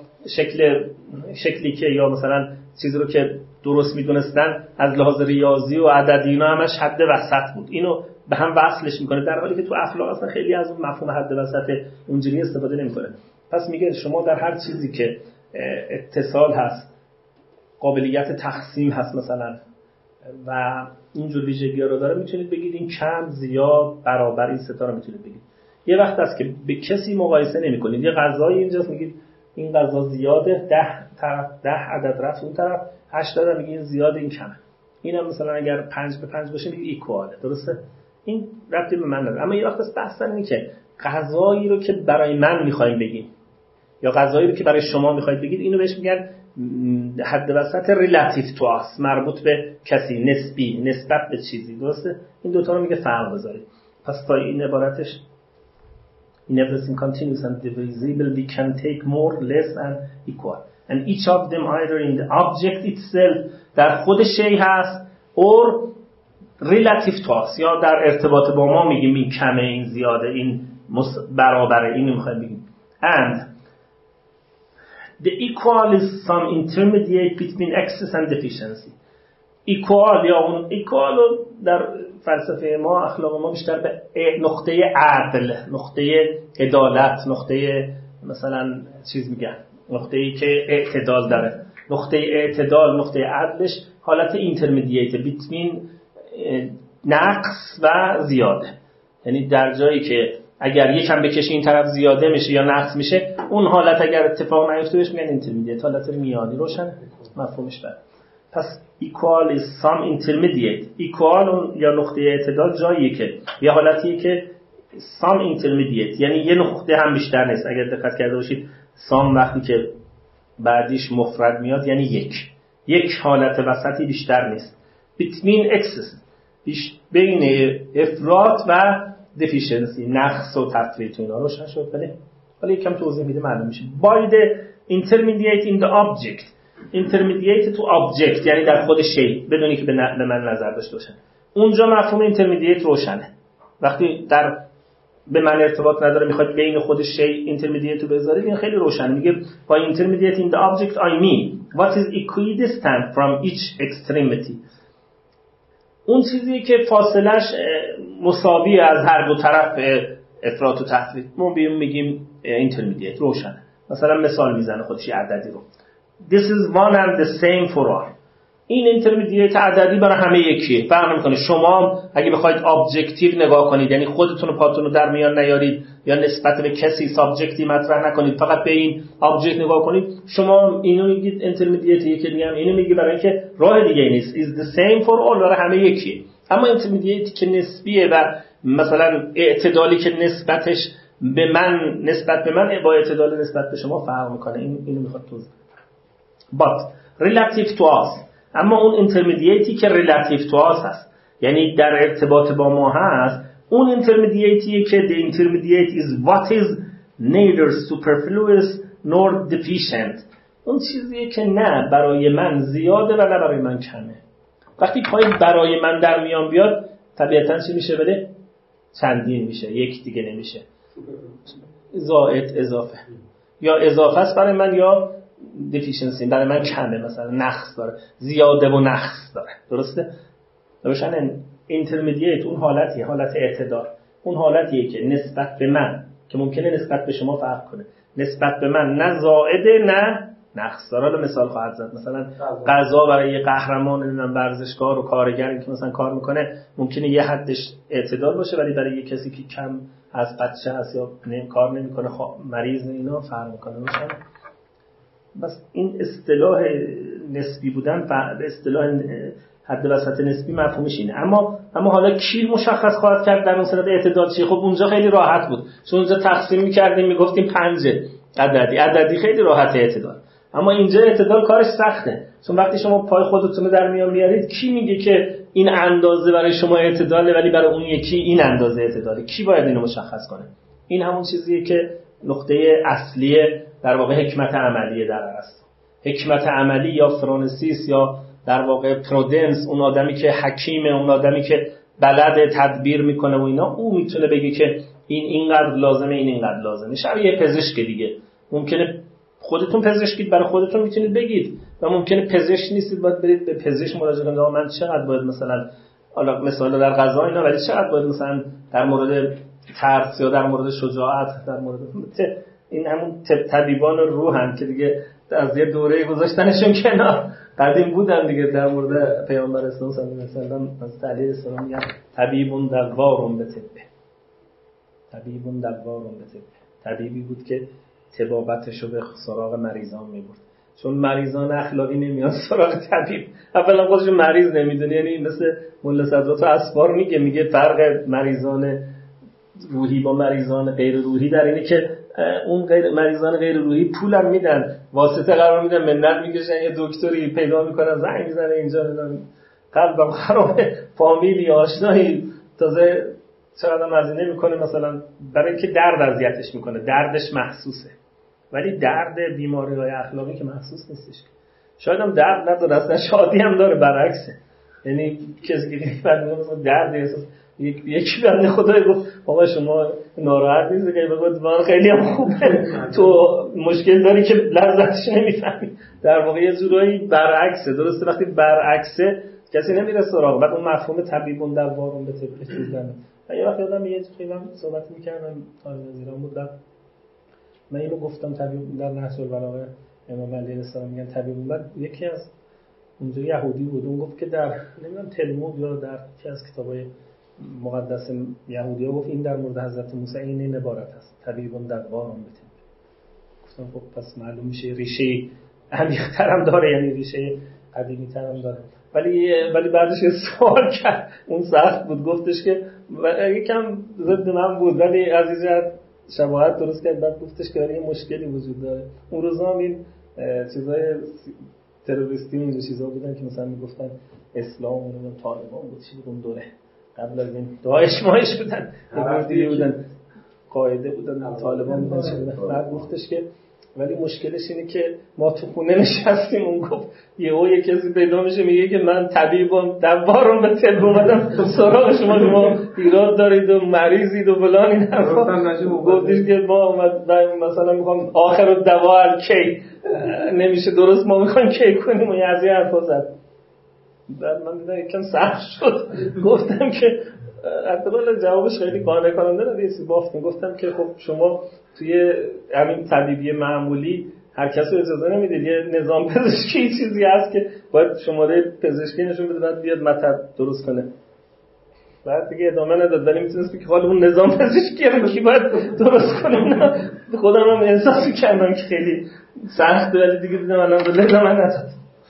شکلی که یا مثلا چیزی رو که درست میدونستن از لحاظ ریاضی و عددی اینا همش حد وسط بود، اینو به هم وصلش میکنه، در حالی که تو اخلاق اصلا خیلی از اون مفهوم حد وسط اونجوری استفاده نمیکنه. پس میگه شما در هر چیزی که اتصال هست، قابلیت تقسیم هست مثلا و اینجور ویژگی‌ها رو داره، میتونید بگید این کم، زیاد، برابر، این سه تا رو میتونید بگید. یه وقت هست که به کسی مقایسه نمی‌کنید. یه غذایی اینجاست میگید این غذا زیاده، 10 عدد رفت اون طرف، 8 دادم میگید این زیاده، این کمه. اینم مثلا اگر 5-5 باشه میگید ایکواله، درسته؟ این ربطی به من نداره. اما یه وقت است بحث اینه که غذایی رو که برای من می‌خوایم بگیم یا غذایی رو که برای شما می‌خواید بگید، اینو بهش میگن حد وسط ریلیتیو تو اس، مربوط به کسی، نسبی، نسبت به چیزی، درسته؟ این دوتا رو میگه فرق بذارید. پس تا این عبارتش in everything continuous and divisible we can take more, less and equal. and each of them either in the object itself در خود شی هست or relative to us یا در ارتباط با ما میگیم این کمه این زیاده این برابره اینو میخوایم بگیم and the equal is some intermediate between excess and deficiency equal یا اون equal در فلسفه ما اخلاق ما بیشتر به نقطه عدل نقطه عدالت نقطه مثلا چیز میگن نقطه‌ای که اعتدال داره نقطه اعتدال نقطه عدلش حالت اینترمدییت بیتوین نقص و زیاده یعنی در جایی که اگر یکم بکشی این طرف زیاده میشه یا نقص میشه اون حالت اگر اتفاق نیفته بهش میگن اینترمدییت حالت میانی روشن مفهومش بره پس equal is some intermediate equal یا نقطه اعتدال جاییه که یه حالتیه که some intermediate یعنی یه نقطه هم بیشتر نیست اگر دقت کرده باشید some وقتی که بعدیش مفرد میاد یعنی یک حالت وسطی بیشتر نیست between excess بین افراط و deficiency نقص و تفریط اینا روشن شد بله حالا یکم توضیح میده معلوم میشه by the intermediate in the object intermediate to object یعنی در خود شی بدونی که به من نظر داشته باشن اونجا مفهوم intermediate روشنه وقتی در به من ارتباط نداره میخواد بین خود شی intermediate رو بذارید این خیلی روشنه میگه by intermediate in the object I mean what is equidistant from each extremity اون چیزی که فاصلش مساوی از هر دو طرف افراط و تفریط ما میگیم intermediate روشنه مثلا مثال میزنه خودش عددی رو this is one and the same for all این اینترمدییت عددی برای همه یکیه فرق نمیکنه شما اگه بخواید ابجکتیو نگاه کنید یعنی خودتون و پاتون رو در میان نیارید یا نسبت به کسی سابجکتی مطرح نکنید فقط به این ابجکت نگاه کنید شما اینو میگید اینترمدییت یکی دیگه هم اینو میگی برای اینکه راه دیگه نیست is the same for all برای همه یکیه اما اینترمدییتی که نسبیه و مثلا اعتدالی که نسبتش به من نسبت به من با اعتدال نسبت به شما فرق میکنه اینو میخواد توضیح but relative to us اما اون اینترمدییتی که relative to us هست یعنی در ارتباط با ما هست اون اینترمدییتیه که the intermediate is what is neither superfluous nor deficient اون چیزیه که نه برای من زیاده و نه برای من کمه وقتی پای برای من در میان بیاد طبیعتاً چی میشه بده؟ چندین میشه یک دیگه نمیشه زائد اضافه یا اضافه است برای من یا deficiency برای من کمه مثلا نقص داره زیاده و نقص داره درسته؟ روشن اینترمدییت اون حالتیه حالت اعتدال اون حالتیه که نسبت به من که ممکنه نسبت به شما فرق کنه نسبت به من نه زائده نه نقص داره مثال خواهد زد مثلا غذا برای یه قهرمان نمیدونم ورزشکار و کارگری که مثلا کار میکنه ممکنه یه حدش اعتدال باشه ولی برای یه کسی که کم از بچه هست یا کار نمیکنه مریض اینا فرق میکنه روشن بس این اصطلاح نسبی بودن و اصطلاح حد وسط نسبی مفهومش اینه اما حالا کی مشخص خواهد کرد در اون صورت اعتدال چیه خب اونجا خیلی راحت بود چون اونجا تقسیم می‌کردیم میگفتیم 5 عددی خیلی راحت اعتدال اما اینجا اعتدال کارش سخته چون وقتی شما پای خودتون در میان میارید کی میگه که این اندازه برای شما اعتداله ولی برای اون یکی این اندازه اعتداله کی باید اینو مشخص کنه این همون چیزیه که نقطه اصلی در واقع حکمت عملیه در است حکمت عملی یا فرانسیس یا در واقع پرودنس اون آدمی که حکیمه اون آدمی که بلد تدبیر میکنه و اینا او میتونه بگه که این اینقدر لازمه این اینقدر لازمه شبیه پزشک دیگه ممکنه خودتون پزشکید برای خودتون میتونید بگید و ممکنه پزشک نیستید باید برید به پزشک مراجعه کنید من چقدر باید مثلا حالا مثلا در غذا اینا ولی چقدر باید مثلا در مورد ترس یا در مورد شجاعت در مورد این همون طبیبان روحن که دیگه از یه دوره گذاشتنشون کنار قدیم بودن دیگه در مورد پیامبر اسلام صلی الله علیه و آله از علیه السلام میگن طبیبون دوارون به طبه طبیبی بود که طبابتشو به سراغ مریضان میبرد چون مریضان اخلاقی نمیان سراغ طبیب اولا خودش مریض نمیدونه یعنی مثل ملا صدرات اسفار میگه فرق مریضان روحی با مریضان غیر روحی در اینه که اون مریضان غیر روحی پولم میدن واسطه قرار میدن منت میکشن یه دکتری پیدا میکنن زنگ میزنه اینجا قلبم خرابه فامیلی آشنایی تازه چقدر مزینه میکنه مثلا برای اینکه درد اذیتش میکنه دردش محسوسه ولی درد بیماری‌های اخلاقی که محسوس نیستش. شاید هم درد نداره، اصلا شادی هم داره، برعکسه. یعنی کسی که بعد میگه درد احساس، یکی بنده خدای گفت آقا شما ناراحت نیستی که بگید من خیلی هم خوبه، تو مشکل داری که لذتش نمیفهمی. در واقع یه جورایی برعکسه. درسته وقتی برعکسه کسی نمیره سراغ. بعد اون مفهوم طبیبون در وارون به طب چیزن. یه وقت یادم یه خیلی صحبت می‌کردم طالب نظیران بود، من اینو گفتم طبیب در نهج البلاغه امام علی علیه السلام میگن طبیب. بعد یکی از اونجا یهودی بود، اون گفت که در نمیدونم تلمود یا در یکی از کتابای مقدس یهودی‌ها گفت این در مورد حضرت موسی این عبارت است، طبیبون در وارون به طب. گفتم خب پس معلوم میشه ریشه عمیق‌تر هم داره، یعنی ریشه قدیمی‌تر هم داره. ولی بعدش سوال کرد، اون سخت بود، گفتش که یکم ضد من بود ولی عزیزت شباهت درست کرد. بعد گفتش که یه مشکلی وجود داره. اون روزا هم این چیزای تروریستی و این چیزا بودن که مثلا میگفتن اسلام و طالبان بود، چی بود اون دوره قبل از این داعش ماهش بودن، دیگه بودن، قاعده بودن، طالبان بودن، چی بودن. بعد گفتش که ولی مشکلش اینه که ما تو خونه نشستیم، اون گفت یه کسی پیدا میشه میگه که من طبیبم، دوارم به طب اومدم سراغ شما ایراد دارید و مریضید و فلان. این گفتش که ما مثلا میخوام آخر الدواء الکی، نمیشه درست، ما میخوایم کی کنیم و از این حرفا زد. بعد من دیدم یکم سخت شد، گفتم که احتمال جوابش خیلی قانع کننده نبود. بافتم گفتم که خب شما توی همین طبیبی معمولی هر کسی اجازه نمیدید، یه نظام پزشکی چیزی هست که باید شماره پزشکی نشون بده بعد بیاد مطب درست کنه. بعد دیگه ادامه نداد، ولی میتونست بگه حالا اون نظام پزشکی رو کی باید درست کنه. خودم هم احساس کردم که خیلی سخته، ولی دیگه دیدم الان به ادامه نداد.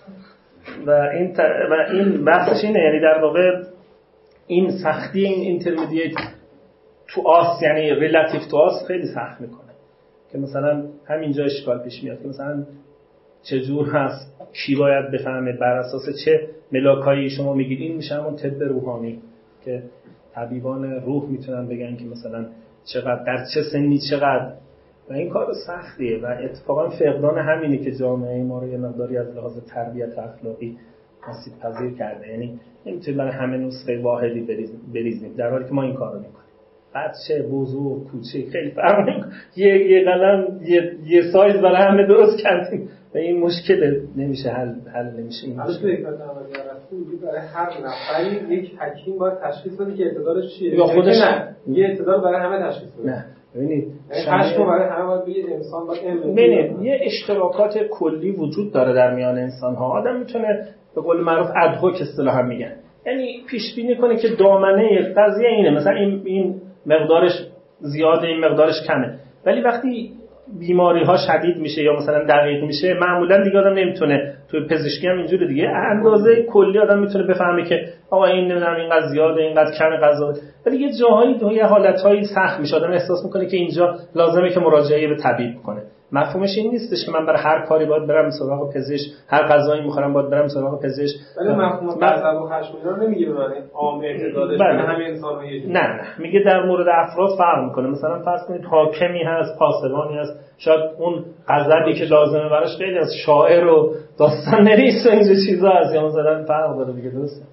و این بحثش اینه، یعنی در واقع این سختی این اینترمدییت تو آس، یعنی ریلاتیو تو آس خیلی سخت میکنه که مثلا همینجا اشکال پیش میاد که مثلا چجور هست، کی باید بفهمه، بر اساس چه ملاکایی شما میگید. این میشه همون طب روحانی که طبیبان روح میتونن بگن که مثلا چقدر در چه سنی چقدر، و این کار سختیه و اتفاقا فقدان همینه که جامعه ما رو یه مقداری از لحاظ تربیت اخلاقی آسیب پذیر کرده. یعنی نمیتونیم برای همه نسخه واحدی بریزیم، در حالی که ما این کارو میکنیم. بچه، بزرگ، کوچیک خیلی فرق نمیکنه، یه قلم یه سایز برای همه درست کردیم و این مشکل نمیشه حل نمیشه. این مشکل برای هر نفری یک حکیم باید تشخیص بده که اعتدالش چیه، یا خودش نه یه اعتدال برای همه تشخیص بده. نه ببینید شما برای همه باید بگید انسان باید ببینید یه اشتراکات کلی وجود داره در میان انسان ها. آدم میتونه به قول معروف ادهوک اصطلاحا میگن، یعنی پیش بینی کنه که دامنه قضیه اینه، مثلا این مقدارش زیاده، این مقدارش کمه. ولی وقتی بیماری ها شدید میشه یا مثلا دقیق میشه، معمولا دیگه آدم نمیتونه، تو پزشکی هم اینجوری دیگه، اندازه کلی آدم میتونه بفهمه که آقا این نمیدونم اینقدر زیاده، اینقدر کمه غذا. ولی یه جاهایی یه حالتایی سخت میشه، آدم احساس میکنه که اینجا لازمه که مراجعه به طبیب کنه. مفهومش این نیستش که من برای هر کاری باید برم سراغ پزشک، هر غذایی میخورم باید برم سراغ پزشک. ولی مفهوم غضب و خشم اینا رو نمیگه به معنی عام اعتدالش همه انسان‌ها یه جوری. نه میگه در مورد افراد فرق میکنه. مثلا فرض کنید حاکمی هست، پاسبانی هست، شاید اون غضبی که لازمه براش خیلی از شاعر و داستان نویس و اینجور چیزا هست، یا مثلا فرق داره دیگه. درسته؟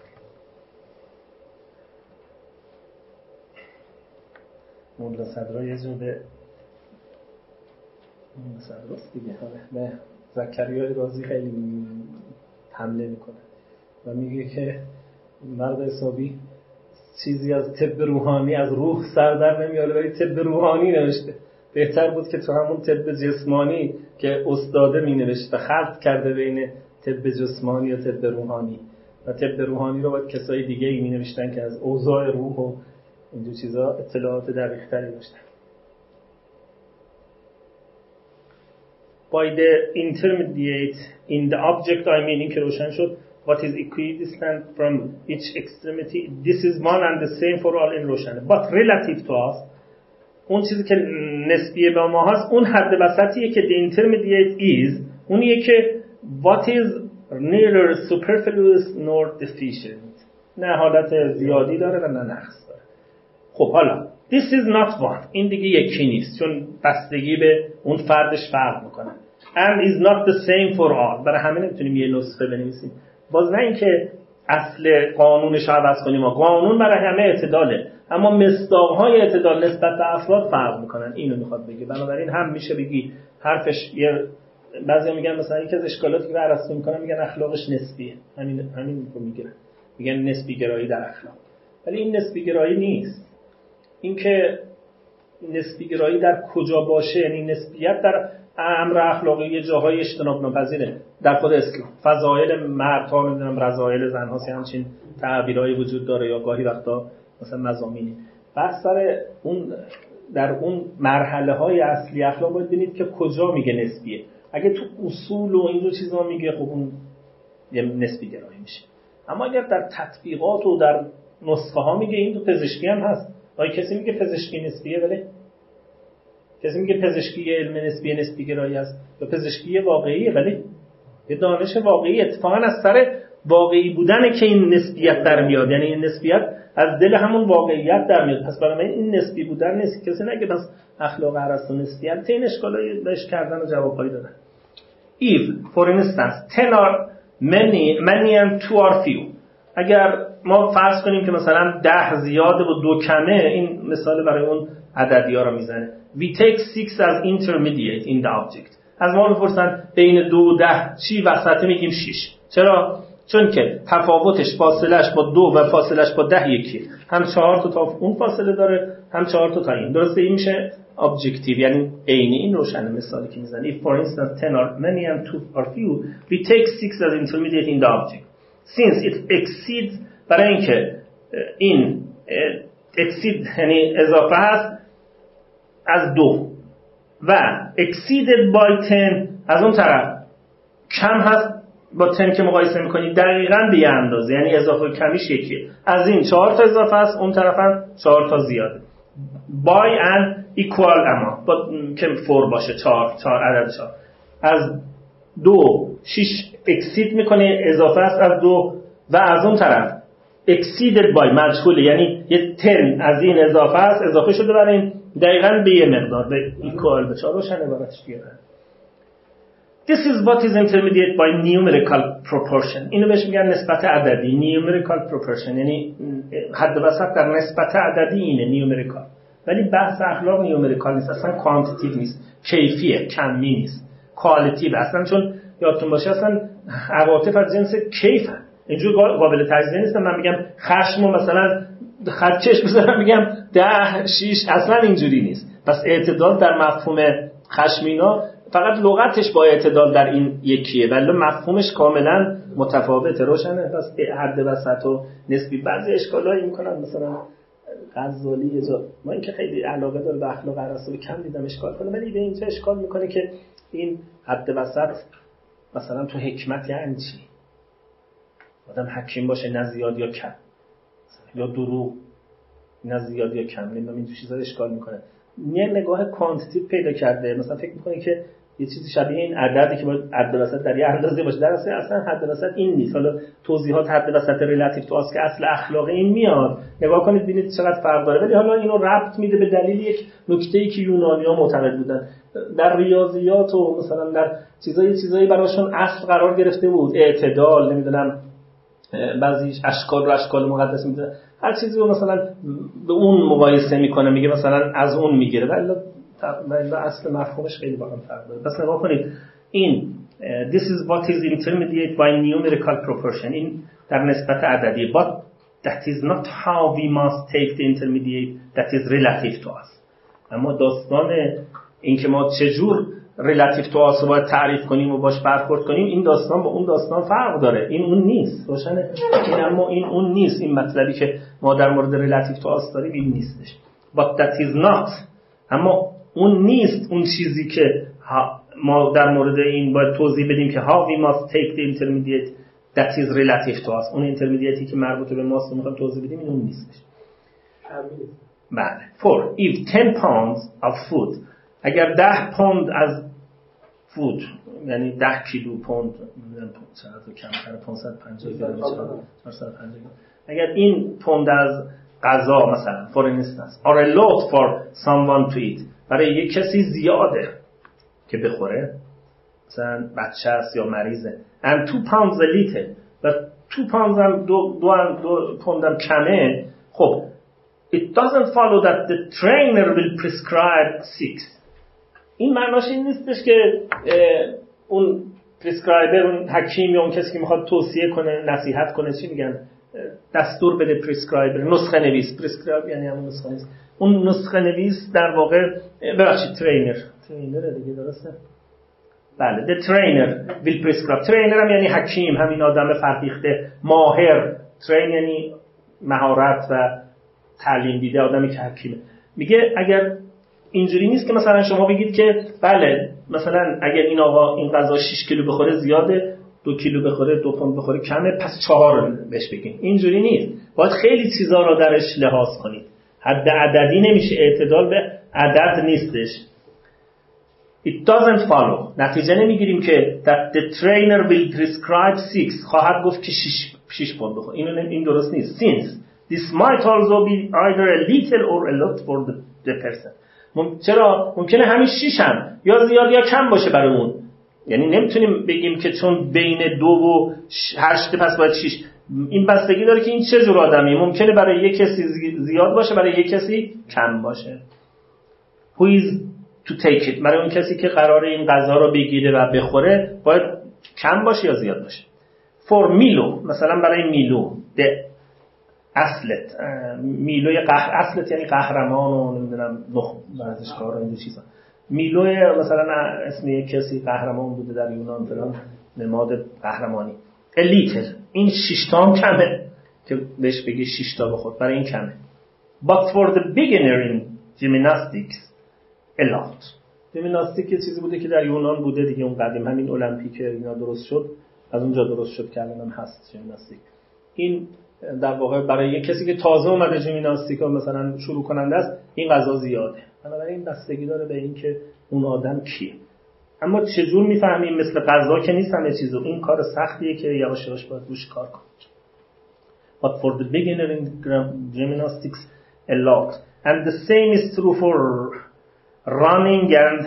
مولا صدرا یه جور به صدراست دیگه، به زکریای رازی خیلی حمله میکنه و میگه که مرد حسابی چیزی از طب روحانی از روح سر در نمیاره ولی طب روحانی نوشته. بهتر بود که تو همون طب جسمانی که استاده می نوشت و خلط کرده بین طب جسمانی و طب روحانی، و طب روحانی رو باید کسای دیگه می نوشتن که از اوضاع روح و اینجور چیزا اطلاعات دقیق تری داشتن. By the intermediate in the object I mean این که روشن شد what is equidistant from each extremity this is one and the same for all این روشنه. But relative to us اون چیزی که نسبیه به ما هست اون حد وسطیه که the intermediate is اونیه که what is neither superfluous nor deficient، نه حالت زیادی داره و نه نقص داره. خب حالا This is not one. این دیگه یکی نیست چون بستگی به اون فردش فرق میکنه. And is not the same for all. برای همه نمیتونیم یه نسخه بنویسیم. باز نه اینکه اصل قانونش رو عوض کنیم. قانون برای همه اعتداله. اما مصداق‌های اعتدال نسبت به افراد فرق میکنن. اینو میخواد بگه. بنابراین هم میشه بگی حرفش یه بعضی میگن مثلا یکی از اشکالاتی که ارسطو میکنه میگن اخلاقش نسبیه. همین رو میگن نسبی گرایی در اخلاق. ولی این نسبی گرایی نیست. این که نسبی گرایی در کجا باشه، یعنی نسبیت در امر اخلاقی یه جاهای اجتناب ناپذیره. در خود اسلام فضایل مردها نمیدونم رذایل زن‌ها همچین تعبیرایی وجود داره یا گاهی وقتا مثلا مضامینی. بحث سر اون در اون مرحله‌های اصلی اخلاق باید ببینید که کجا میگه نسبیه. اگه تو اصول و این دو چیزا میگه خب اون یه نسبی گرایی میشه. اما اگر در تطبیقات و در نسخه ها میگه این تو پزشکی هم هست. آیا کسی میگه پزشکی نسبیه؟ ولی کسی میگه پزشکی علم نسبی گرایی است یا پزشکی واقعیه؟ ولی یه دانش واقعی اتفاقا از سر واقعی بودنه که این نسبیت در میاد. یعنی این نسبیت از دل همون واقعیت در میاد. پس برای این نسبی بودن نیست. کسی نگه بس اخلاق ارسطو نسبیت. این اشکالایی بهش کردن و جوابایی دادن. If for instance 10 are many and 2 are few. اگر ما فرض کنیم که مثلا 10 زیاده و 2 کمه، این مثال برای اون عددیا رو میزنه. We take 6 as intermediate in the object. از ما بپرسن بین 2 و 10 چی وسطه، میگیم 6. چرا؟ چون که تفاوتش فاصلش با 2 و فاصلش با 10 یکی. هم 4 تا اون فاصله داره، هم 4 تا این. درسته؟ این میشه objective یعنی عینی. این روشنه مثالی که میزنه. If for instance 10 are many and 2 are few, we take 6 as intermediate in the object. Since it exceeds، برای اینکه این exceed یعنی اضافه هست از 2 و exceeded by 10 از اون طرف کم هست با 10 که مقایسه میکنی دقیقاً به یه اندازه، یعنی اضافه و کمیش یکیه. از این 4 تا اضافه است، اون طرف هم 4 تا زیاده. by an equal amount با که 4 باشه، 4 عدد 4 از 2 6 exceed میکنه، اضافه است از 2 و از اون طرف exceeded by مجهوله، یعنی یه 10 از این اضافه است، اضافه شده برای این دقیقاً به یه مقدار به equal به 4 روشن عبارتش بیاره. This is what is intermediate by numerical proportion. اینو بهش میگن نسبت عددی. numerical proportion یعنی حد وسط در نسبت عددی اینه numerical. ولی بحث اخلاق نیومریکال نیست، اصلا کوانتیتیو نیست، کیفیه، کمی نیست، کوالیتیو اصلا. چون یادتون باشه اصلا عواطف از جنس کیف هست، اینجور قابل تجزیه نیست. من میگم خشم و مثلا خط چشم بذارم میگم 10 6 اصلا اینجوری نیست. پس اعتدال در مفهوم خشمینا فقط لغتش با اعتدال در این یکیه ولی مفهومش کاملا متفاوته. روشنه؟ پس حد وسط و نسبی بعضی اشکالایی میکنن. مثلا غزالی یه جا، ما اینکه خیلی علاقه داره به اخلاق ارسطو کم دیدم اشکال کنه، ولی به اینجا اشکال میکنه که این حد وسط مثلا تو حکمت یعنی چی؟ آدم حکیم باشه نه زیاد یا کم، یا دروغ نه زیاد یا کم، نمیدونم این چیزا اشکال میکنه. یه نگاه کوانتیتیو پیدا کرده، مثلا فکر میکنه که یه چیزی شبیه این عددی که باید حد وسط در یه اندازه باشه، در اصلا حد وسط این نیست. حالا توضیحات حد وسط ریلیتیو تو که اصل اخلاق این میاد، نگاه کنید ببینید چقدر فرق داره. ولی حالا اینو ربط میده به دلیل یک نکته‌ای که یونانی‌ها معتقد بودن در ریاضیات و مثلا در چیزایی براشون اصل قرار گرفته بود، اعتدال، نمیدونم بعضی اشکال رو اشکال مقدس میدونه، هر چیزی رو مثلا به اون مقایسه میکنه، میگه مثلا از اون میگیره، ولی اصل مفهومش خیلی با هم فرق داره. پس نگاه کنید این this is what is intermediate by numerical proportion، این در نسبت عددی. but that is not how we must take the intermediate that is relative to us. اما داستان این که ما چجور relative to us رو باید تعریف کنیم و باش برخورد کنیم، این داستان با اون داستان فرق داره. این اون نیست، روشنه؟ این اما این اون نیست. این مطلبی که ما در مورد relative to us داریم این نیستش. but that is not، اما اون نیست اون چیزی که ما در مورد این باید توضیح بدیم که how we must take the intermediate that is relative to us. اون intermediateی که مربوط به ماست رو میخوایم توضیح بدیم، این اون نیستش. بله. for if 10 pounds of food، اگر 10 پوند از فود یعنی 10 کیلو پوند، چقدر کمتر 550 گرم 450 گرم، اگر این پوند از غذا مثلا for instance or a lot for someone to eat، برای یک کسی زیاده که بخوره، مثلا بچه است یا مریضه. and 2 pounds a little، و 2 pounds هم دو پوندم کمه. خب it doesn't follow that the trainer will prescribe 6. این معناش این نیستش که اون پرسکرایبر، اون حکیم یا اون کسی که میخواد توصیه کنه، نصیحت کنه، چی میگن، دستور بده، پرسکرایبر، نسخه نویس، پرسکرایب یعنی همون نسخه نویس. اون نسخه نویس در واقع ببخشید ترینر دیگه، درسته؟ بله the trainer will prescribe. ترینر هم یعنی حکیم، همین آدم فرهیخته، ماهر. ترین یعنی مهارت و تعلیم دیده، آدمی که حکیمه. میگه اگر اینجوری نیست که مثلا شما بگید که بله مثلا اگر این آقا این غذا 6 کیلو بخوره زیاده، 2 کیلو بخوره 2 پوند بخوره کمه، پس 4 بهش بگین. اینجوری نیست. باید خیلی چیزا رو درش لحاظ کنید. حد عددی نمیشه، اعتدال به عدد نیستش. It doesn't follow. نتیجه نمیگیریم که that the trainer will prescribe 6 خواهد گفت که 6 پوند بخور. این درست نیست. Since this might also be either a little or a lot for the person. چرا ممکنه همین 6 هم یا زیاد یا کم باشه برای اون. یعنی نمیتونیم بگیم که چون بین 2 و 8 پس باید 6. این بستگی داره که این چه جور آدمیه. ممکنه برای یک کسی زیاد باشه، برای یک کسی کم باشه. Who is to take it. برای اون کسی که قراره این غذا رو بگیره و بخوره باید کم باشه یا زیاد باشه. For Milo، مثلا برای میلو، اصلت، میلوی اصلت یعنی قهرمان و نمیدونم ورزشکار و این چیزا. میلوی مثلا اسم یک کسی قهرمان بوده در یونان فلان، نماد قهرمانی. الیتر، این 6 تا هم کمه که بهش بگی 6 تا بخور، برای این کمه. But for the beginner in gymnastics a lot. ژیمناستیک یه چیزی بوده که در یونان بوده دیگه، اون قدیم همین المپیک اینا درست شد، از اونجا درست شد که الان هست ژیمناستیک. این در واقع برای یک کسی که تازه اومده ژیمناستیک مثلا شروع کننده است، این غذا زیاده. بنابراین بستگی داره به این که اون آدم کیه. اما چجور میفهمیم؟ مثل غذا که نیست همه چیزو، این کار سختیه که یواش یواش باید روش کار کنیم. But for the beginner in gymnastics a lot. And the same is true for running and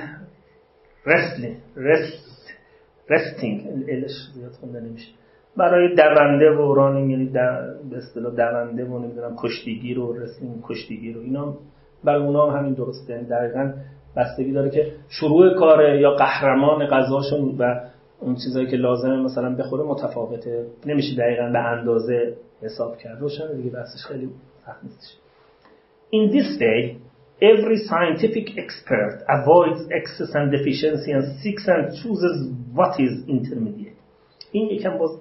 resting. الش زیاد خونده نمیشه. برای دونده و رانینگ یعنی به اصطلاح دونده و نمیدونم کشتیگیر و رسلینگ کشتیگیر و اینا، برای اونا هم همین درسته. یعنی دقیقاً بستگی داره که شروع کار یا قهرمان غذاشون و اون چیزایی که لازمه مثلا بخوره متفاوته، نمیشه دقیقاً به اندازه حساب کرد. روشن دیگه، بحثش خیلی سخت نیست. In this day every scientific expert avoids excess and deficiency and seeks and chooses what is intermediate. این یکم باز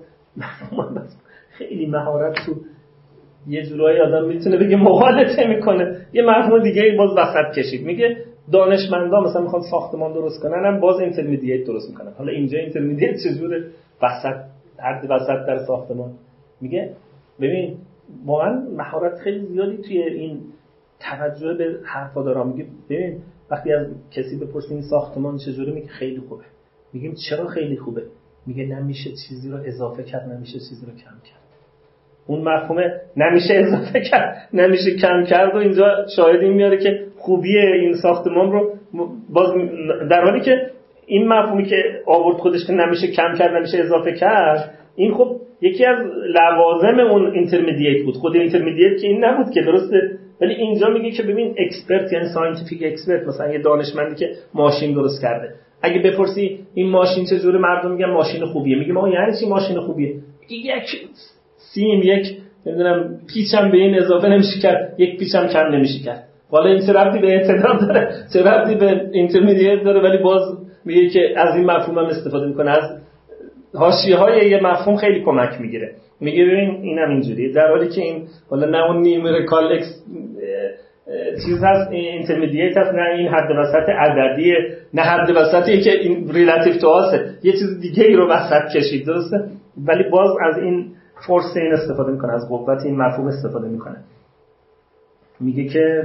خیلی مهارت تو یه جورایی آدم میتونه بگه مغالطه میکنه. یه مفهوم دیگه باز وسط کشید، میگه دانشمندا مثلا میخوان ساختمان درست کنن هم باز اینترمدییت درست میکنن. حالا اینجا اینترمدییت چجوره؟ وسط، حد وسط در ساختمان. میگه ببین واقعا مهارت خیلی زیادی توی این توجه به حرفا داره. میگه ببین وقتی از کسی بپرسیم این ساختمان چجوره، میگه خیلی خوبه. میگیم چرا خیلی خوبه؟ میگه نمیشه چیزی رو اضافه کرد، نمیشه چیزی رو کم کرد. اون مفهومه نمیشه اضافه کرد، نمیشه کم کرد و اینجا شاهد این میاره که خوبی این ساختمان رو باز، در حالی که این مفهومی که آورد خودش که نمیشه کم کرد، نمیشه اضافه کرد، این خب یکی از لوازم اون اینترمدییت بود. خود اینترمدییت که این نبود که، درسته؟ ولی اینجا میگه که ببین اکسپرت یعنی ساینتیفیک اکسپرت، مثلا یه دانشمندی که ماشین درست کرده، اگه بپرسی این ماشین چجوره، مردم میگن ماشین خوبیه. میگه ما یعنی چی ماشین خوبیه؟ یک سیم، یک نمیدونم پیچم به این اضافه نمیشه کرد، یک پیچم کم نمیشه کرد. حالا این چه ربطی به اعتدال داره، چه ربطی به اینترمدییت داره؟ ولی باز میگه که از این مفهوم هم استفاده میکنه، از حاشیه‌های یه مفهوم خیلی کمک میگیره. میگه ببین اینم اینجوریه، در حالی که این حالا نه اون نیومریکال چیز هست، اینترمدییت هست، نه این حد وسط عددیه، نه حد وسطیه که این ریلیتیو تو هسته، یه چیز دیگه ای رو وسط کشید، درسته؟ ولی باز از این فورس این استفاده میکنه، از قوت این مفهوم استفاده میکنه. میگه که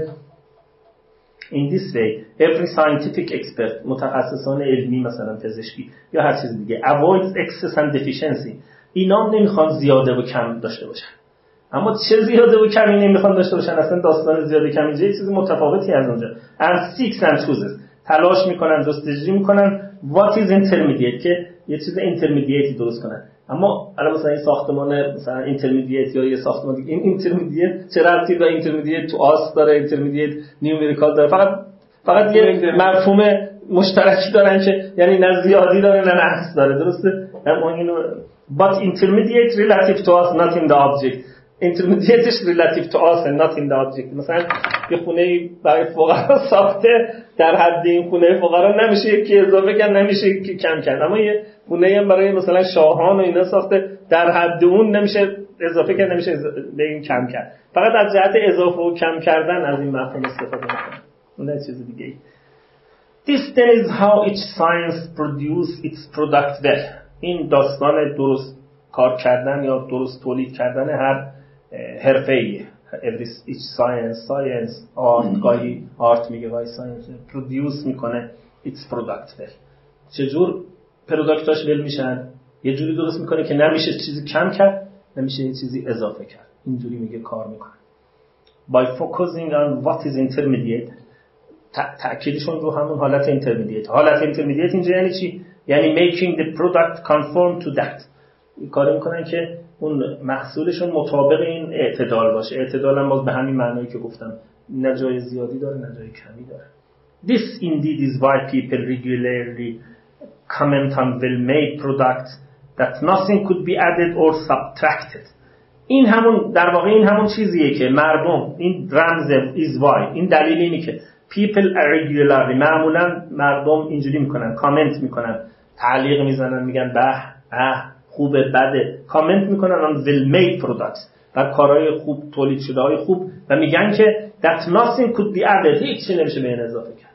in this way every scientific expert، متخصصان علمی مثلا پزشکی یا هر چیز دیگه، avoids excess and deficiency، اینا نمیخوان زیاده و کم داشته باشن. اما چه زیاده و کمی نمیخوان داشته باشن، اصلا داستان زیاده کمی یه چیز متفاوتی از اونجا. and seeks and chooses تلاش میکنن، جستجو میکنن what is intermediate که یه چیز اینترمدییتی درست کنن. اما الان مثلا این ساختمان مثلا اینترمدییت یا یه ساختمان دیگه، این اینترمدییت چه ربطی به اینترمدییت تو آس داره، اینترمدییت نیومریکال داره؟ فقط یه مفهوم مشترکی دارن که یعنی نه زیادی داره نه نقص داره، درسته؟ اما اینو but intermediate relative to us not in the object. intermediate is relative to us and not in the object. مثلا یه خونه برای فقرا ساخته، در حد این خونه فقرا نمیشه یکی اضافه کرد، نمیشه یکی کم کرد. اما یه خونه هم برای مثلا شاهان و اینا ساخته، در حد اون نمیشه اضافه کرد، نمیشه به این کم کرد. فقط از جهت اضافه و کم کردن از این مفهوم استفاده میکنه. اون چیز دیگه ای. This then is how each science produce its product well. این داستان درست کار کردن یا درست تولید کردن هر حرفه‌ای. each science art گاهی art میگه گاهی science produce میکنه its product well. چجور پروداکتاش ول میشن؟ یه جوری درست میکنه که نمیشه چیزی کم کرد، نمیشه یه چیزی اضافه کرد. اینجوری میگه کار میکنه. By focusing on what is intermediate تأکیدشون رو همون حالت اینترمدییت. حالت اینترمدییت اینجا یعنی چی؟ یعنی making the product conform to that. این کاری میکنن که اون محصولشون مطابق این اعتدال باشه. اعتدال هم باز به همین معنایی که گفتم، نه جای زیادی داره نه جای کمی داره. This indeed is why people regularly comment on well-made products that nothing could be added or subtracted. این همون در واقع این همون چیزیه که مردم، این رمز is why، این دلیل اینی که people are regularly، معمولا مردم اینجوری میکنن، کامنت میکنن، تعلیق میزنن، میگن به خوبه بده، کامنت میکنن on well made products، بر کارهای خوب تولید شده های خوب، و میگن که that nothing could be added، هیچ چیزی نمیشه به این اضافه کرد،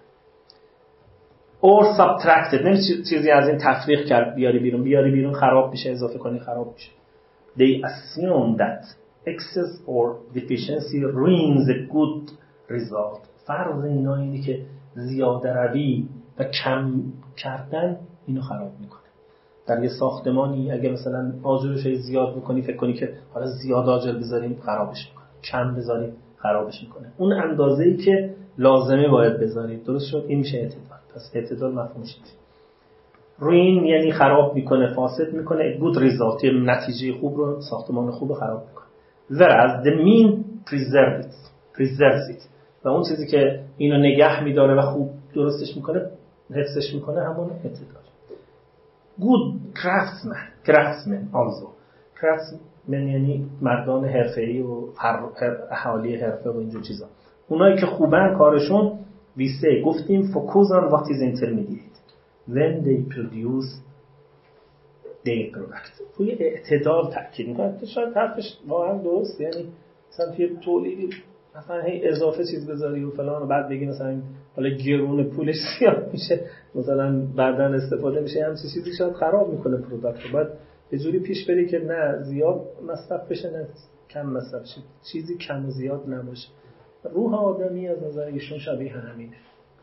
or subtracted، نمیشه چیزی از این تفریق کرد بیاری بیرون خراب میشه، اضافه کنی خراب میشه. They assume that excess or deficiency ruins a good result. فرض اینا اینه که زیاده روی و کم کردن اینو خراب میکنه. در یه ساختمانی اگه مثلا آجرش زیاد بکنی، فکر کنی که حالا زیاد آجر بذاریم خرابش میکنه، کم بذاریم خرابش میکنه. اون اندازه‌ای که لازمه باید بذاریم. درست شد؟ این میشه اعتدال. پس اعتدال مفهومش اینه. ruin یعنی خراب میکنه، فاسد میکنه. good result یعنی نتیجه خوب رو، ساختمان خوب رو خراب میکنه. whereas the mean preserves it، و اون چیزی که اینو نگه میداره و خوب درستش میکنه، حفظش میکنه، همون اعتدال. good craftsmen also. craftsmen یعنی مردان حرفه‌ای و اهالی حرفه و اینجور چیزا. اونایی که خوبن کارشون، we say گفتیم focus on what is intermediate when they produce their product. روی اعتدال تاکید میکنه. شاید حرفش واقعا درست، یعنی مثلا توی تولیدی مثلا هی اضافه چیز بذاری و فلان و بعد بگی مثلا حالا گرون پولش زیاد میشه، مثلا بعداً استفاده میشه، همین چیزی شاید خراب میکنه پروداکت. بعد یه جوری پیش بری که نه زیاد مصرف بشه نه کم مصرف شه، چیزی کم و زیاد نباشه. روح آدمی از نظر ایشون شبیه همینه.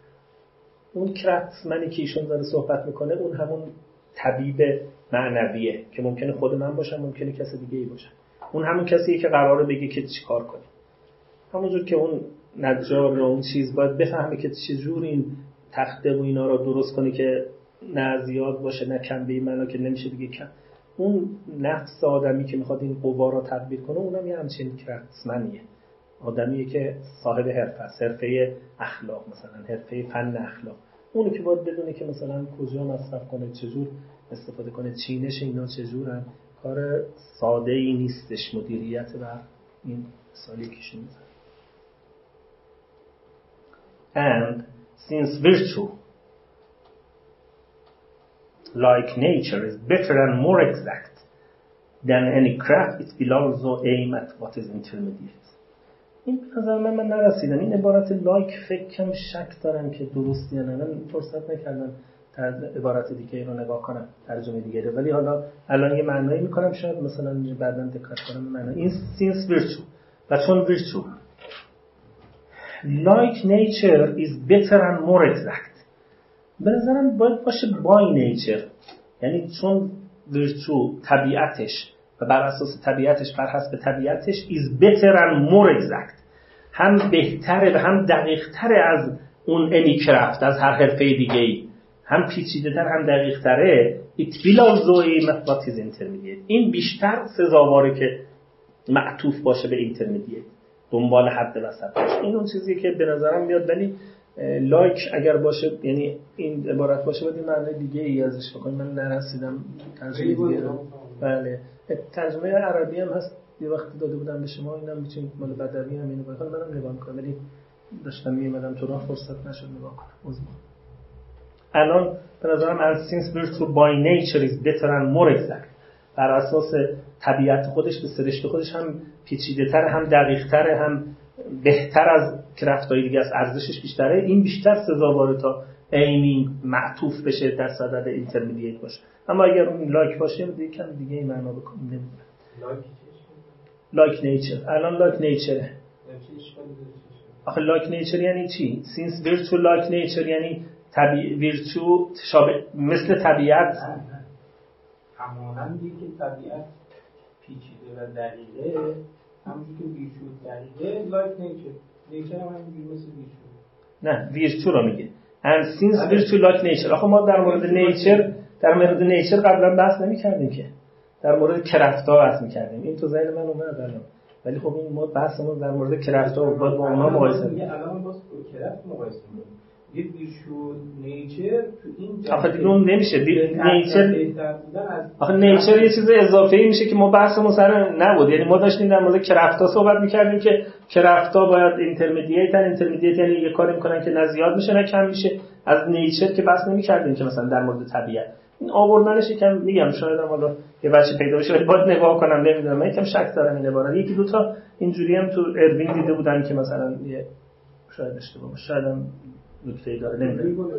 اون کرافtsمنی که ایشون داره صحبت میکنه، اون همون طبیب معنویه که ممکنه خود من باشم، ممکنه کسی دیگه ای باشه. اون همون کسیه که قراره بگه که چیکار کنی. همونجور که اون نجار و اون چیز باید بفهمه که چجور این تخته و اینا رو درست کنه که نه زیاد باشه نه کم، به این معنا که نمیشه دیگه کم. اون نفس آدمی که میخواد این قوا رو تدبیر کنه، اونم یه همچین کرافtsمنیه. آدمیه که صاحب حرفه است، حرفه اخلاق، مثلا حرفه فن اخلاق. اونی که باید بدونه که مثلا کجا مصرف کنه، چجور استفاده کنه، چینش اینا چجورن. کار ساده ای نیستش مدیریت و این مثالی که شما میزنید. And since virtue, like nature, is better and more exact than any craft, it will also aim at what is intermediate. این به نظر من نرسیدم. این عبارت لایک فکرم شک دارم که درستی یا نه. من فرصت نکردم عبارت دیگه رو نگاه کنم، ترجمه دیگه رو، ولی حالا الان یه معنایی میکنم، شاید مثلا بعداً دقت کنم معنی. این since virtue و چون virtue like nature is better and more exact، به نظرم باید باشه by nature، یعنی چون virtue طبیعتش و بر اساس طبیعتش، بر حسب طبیعتش is better and more exact، هم بهتره و هم دقیق‌تره از اون any craft، از هر حرفه دیگه‌ای، هم پیچیده‌تر هم دقیق‌تره. it will also aim at what is intermediate. این بیشتر سزاواره که معطوف باشه به intermediate، دنبال حد وسط باشه. این اون چیزیه که به نظرم میاد. ولی لایک اگر باشه، یعنی این عبارت باشه، باید این معنی دیگه ای ازش بکنیم. من نرسیدم ترجمه دیگه. بله ترجمه عربی هم هست، یه وقتی داده بودم به شما، اینم میتونید مال بدوی هم اینو بخونید. منم نگاه می‌کنم ولی داشتم می‌اومدم تو راه فرصت نشد نگاه کنم. الان به نظرم since virtue by nature is better and more exact، بر اساس طبیعت خودش به سرشت خودش هم پیچیده‌تر، هم دقیق‌تر، هم بهتر از کرافت‌های دیگه است، ارزشش بیشتره. این بیشتر سزاواره تا ایمینگ معطوف بشه در صدد اینترمدییت باشه. اما اگر اون لایک باشه دیگه کم دیگه این معنا بکنیم. نمیدونم لایک نیچر. الان لایک نیچره. آخه لایک نیچر یعنی چی؟ since virtue like nature یعنی ویرچو شابه مثل طبیعت، همانندی که طبیعت پیچیده و دقیقه، همونجوری که ویرچو دقیقه، لایک نیچر هم همونجوری مثل ویرچو. نه ویرچو رو میگه and since virtue like nature. آخه ما در مورد نیچر قبلا بحث نمی‌کردیم که، در مورد کرافتا بحث می‌کردیم. این تو ذهن من اومد الان، ولی خب این ما بحثمون در مورد کرافتا و با اونها مقایسه می‌کنیم. الان باز کرافت مقایسه می‌کنیم. یه ویرچو نیچر تو این آخه دیگه اون نمیشه. نیچر آخه نیچر یه چیز اضافه‌ای میشه که ما بحثمون سر نبود. یعنی ما داشتیم در مورد کرافتا صحبت می‌کردیم که کرافتا باید اینترمدییت یعنی یه کاری می‌کنن که نه زیاد میشه نه کم میشه. از نیچر که بحث نمی‌کردیم که مثلا در مورد طبیعت. این آوردنش یکم میگم شاید هم حالا یه بچه پیدا بشه ولی باید نگاه کنم، نمیدونم. من یکم شک دارم این عبارت. یکی دو تا اینجوری هم تو اروین دیده بودم که مثلا یه شاید اشتباه باشه، شاید هم نکته‌ای داره، نمیدونم.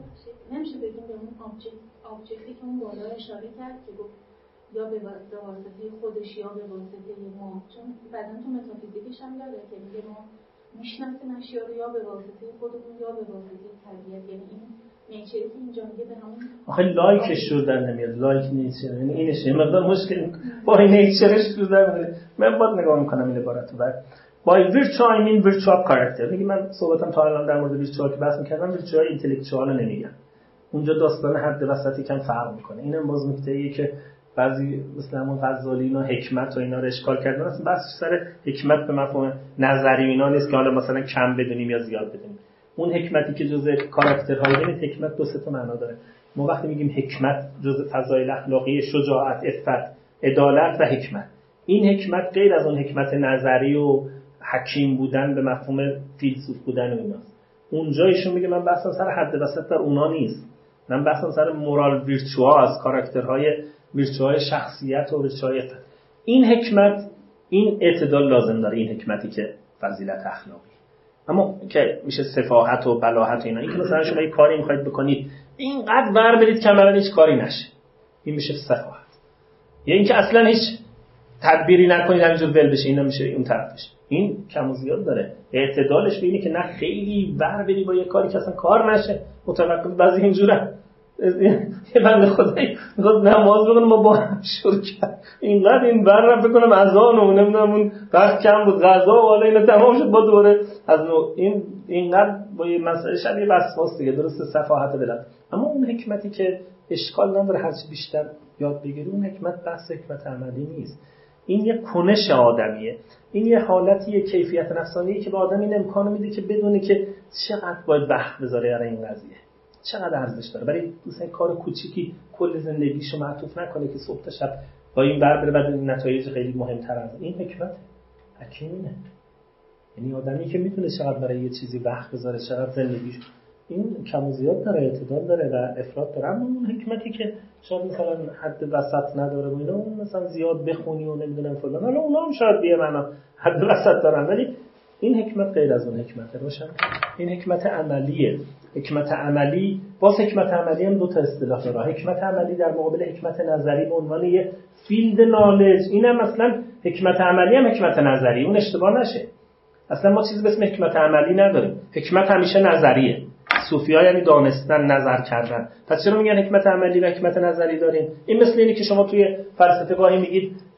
نمیشه بگیم به اون آبجکتی که اون بالا اشاره کرد که گفت یا به واسطه خودش یا به واسطه ما، چون بعدن تو متافیزیکش هم داره که میگه ما میشناسیم اشیا رو یا به واسطه خودمون یا به واسطه طبیعت. یعنی این نیچری که اینجا میگه به همون آخه لایکش رو در نمیاد، لایک نیچر یعنی اینش یه مقدار مشکل با نیچرش رو در نمیاد. من باید نگاه میکنم این عبارت رو. بعد by virtue I mean virtue of character. میگه من صحبتم تا الان در مورد ویرچوال که بحث میکردم، ویرچوال اینتלקچوال نمیگم. اونجا داستان حد وسطی کم فرق میکنه. اینم باز نکته‌ایه که بعضی مثلا همون غزالی اینا حکمت و اینا رو اشکال کردن. اصلا بحث سر حکمت به مفهوم نظری اینا نیست که حالا مثلا کم بدونیم یا زیاد بدونیم. اون حکمتی که جزء کاراکترهای این حکمت دو سه تا معنا داره. ما وقتی میگیم حکمت جزء فضایل اخلاقی، شجاعت، عفت، عدالت و حکمت. این حکمت غیر از اون حکمت نظری و حکیم بودن به مفهوم فیلسوف بودن و ایناست. اونجا ایشون میگه من بحثم سر حد وسط در اونا نیست. من بحثم سر مورال ویرچواز، کاراکترهای ویرچوهای شخصیت و ویرچوهای عفت. این حکمت این اعتدال لازم داره، این حکمتی که فضیلت اخلاقی. اما که میشه سفاهت و بلاهت و اینا، این که مثلا شما یه کاری میخواید بکنید اینقدر ور برید که عملاً هیچ کاری نشه، این میشه سفاهت. یا اینکه اصلا هیچ تدبیری نکنید همینجور ول بشه، اینا میشه اون طرفش. این کم و زیاد داره. اعتدالش اینه که نه خیلی ور بری با یه کاری که اصلا کار نشه، متوقف بعضی اینجوره. یه بنده خدایی میخواد نماز بخونه، ما با هم شروع کرد اینقدر این بر رفت بکنم اذان و نمیدونم اون وقت کم بود غذا و حالا اینا تمام شد با دوره از نو. این اینقدر با یه مسئله شبیه وسواس دیگه، درسته سفاهت بلد. اما اون حکمتی که اشکال نداره هرچی بیشتر یاد بگیری، اون حکمت بحث حکمت عملی نیست. این یه کنش آدمیه، این یه حالتیه، کیفیت نفسانیه که به آدم این امکانو میده که بدونه که چقدر باید وقت بذاره برای این قضیه، چقدر ارزش داره. برای مثلا کار کوچیکی کل زندگیشو معطوف نکنه که صبح تا شب با این بر بره، بعد نتایج خیلی مهمتر از این. حکمت حکیمینه، یعنی آدمی که میتونه چقدر برای یه چیزی وقت بذاره، چقدر زندگیش این کم و زیاد داره، اعتدال داره و افراط داره. اما اون حکمتی که شاید مثلا حد وسط نداره و اینا، اون مثلا زیاد بخونی و نمیدونم فلان، حالا اونا هم شاید بیه معنا حد وسط دارن، ولی این حکمت غیر از اون حکمته. روشن؟ این حکمت عملیه. حکمت عملی، باز حکمت عملی هم دو تا اصطلاح داره. حکمت عملی در مقابل حکمت نظری به عنوان یه فیلد نالج، اینم مثلا حکمت عملی هم حکمت نظری، اون اشتباه نشه. اصلا ما چیزی به اسم حکمت عملی نداریم. حکمت همیشه نظریه. صوفی‌ها یعنی دانستن، نظر کردن. پس چرا میگن حکمت عملی و حکمت نظری داریم؟ این مثل اینه که شما توی فلسفه گاهی میگید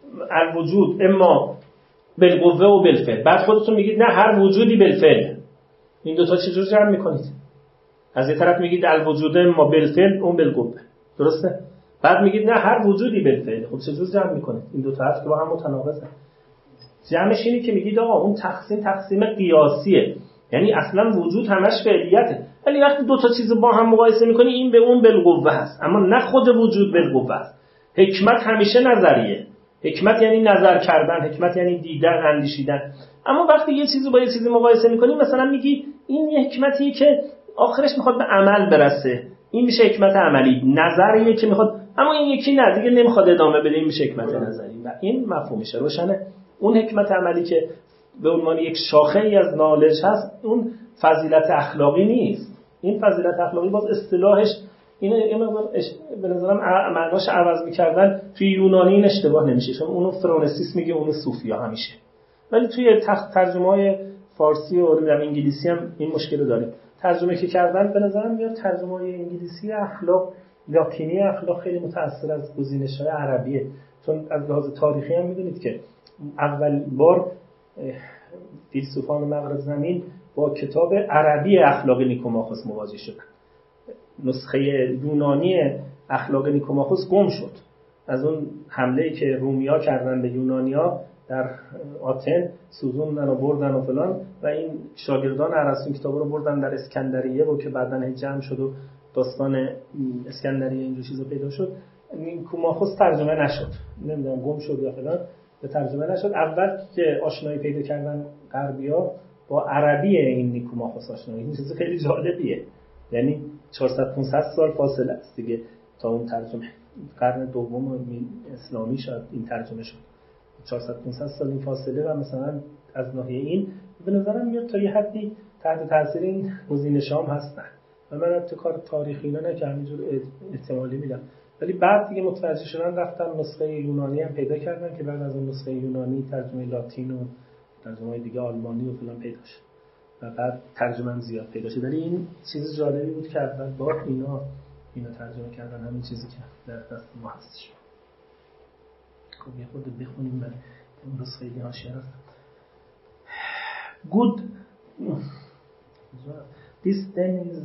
الوجود اما بالقوه و بالفعل، بعد خودتون میگید نه هر وجودی بالفعل. این دوتا چجور جمع میکنید؟ از یه طرف میگید الوجود اما بالفعل اون بالقوه، درسته؟ بعد میگید نه هر وجودی بالفعل. خب چجور جمع میکنید؟ این دوتا حرف که با هم متناقضه. جمعش اینه که میگید آقا اون تقسیم قیاسیه، یعنی اصلا وجود همش فعلیته، ولی وقتی دو تا چیز با هم مقایسه میکنی این به اون بالقوه هست، اما نه خود وجود بالقوه است. حکمت همیشه نظریه. حکمت یعنی نظر کردن، حکمت یعنی دیدن، اندیشیدن. اما وقتی یه چیزی با یه چیزی مقایسه میکنی، مثلا میگی این یه حکمتیه که آخرش میخواد به عمل برسه، این میشه حکمت عملی. نظریه که میخواد، اما این یکی نه دیگه نمیخواد ادامه بده، این میشه حکمت نظری. و این مفهومشه روشنه. اون حکمت عملی که به عنوان یک شاخه ای از نالج هست، اون فضیلت اخلاقی نیست. این فضیلت اخلاقی باز اصطلاحش اینه به نظرم معناش عوض می‌کردن توی یونانی این اشتباه نمیشه، چون اونو فرانسیس میگه، اونو صوفیا همیشه. ولی توی ترجمه‌های فارسی و انگلیسی هم این مشکل رو داریم. ترجمه که کردن به نظرم میاد ترجمه‌های انگلیسی اخلاق، لاتینی اخلاق خیلی متأثر از گزینش‌های عربیه، چون از لحاظ تاریخی هم می‌دونید که اول بار فیلسوفان مغرب زمین با کتاب عربی اخلاق نیکوماخوس مواجه شدن. نسخه یونانی اخلاق نیکوماخوس گم شد از اون حمله‌ای که رومیا کردن به یونانیا در آتن، سوزوندن و بردن و فلان، و این شاگردان ارسطو کتاب رو بردن در اسکندریه و که بعداً جمع شد و داستان اسکندریه اینجور چیزا پیدا شد. نیکوماخوس ترجمه نشد، نمیدونم گم شد یا فلان، به ترجمه نشد. اول که آشنایی پیدا کردن غربی‌ها با عربی این نیکوماخوس آشنایی، این چیز خیلی جالبیه، یعنی 400-500 سال فاصله است دیگه تا اون ترجمه. قرن دوم اسلامی شد این ترجمه شد، 400-500 سال این فاصله، و مثلا از ناحیه این به نظرم میاد تا یه حدی تحت تاثیر این گزینش‌ها هم هستن. و من البته کار تاریخی اینا نکردم، اینجور احتمالی میدم، ولی بعد دیگه متوجه شدن رفتن نسخه یونانی هم پیدا کردن که بعد از اون نسخه یونانی ترجمه لاتین و ترجمه دیگه آلمانی و فلان پیدا شد و بعد ترجمه هم زیاد پیدا شد. ولی این چیز جالبی بود که اول بار اینا ترجمه کردن همین چیزی که در دست ما هستش. خب یه خود بخونیم، من امروز خیلی حاشیه هستم. Good. This then is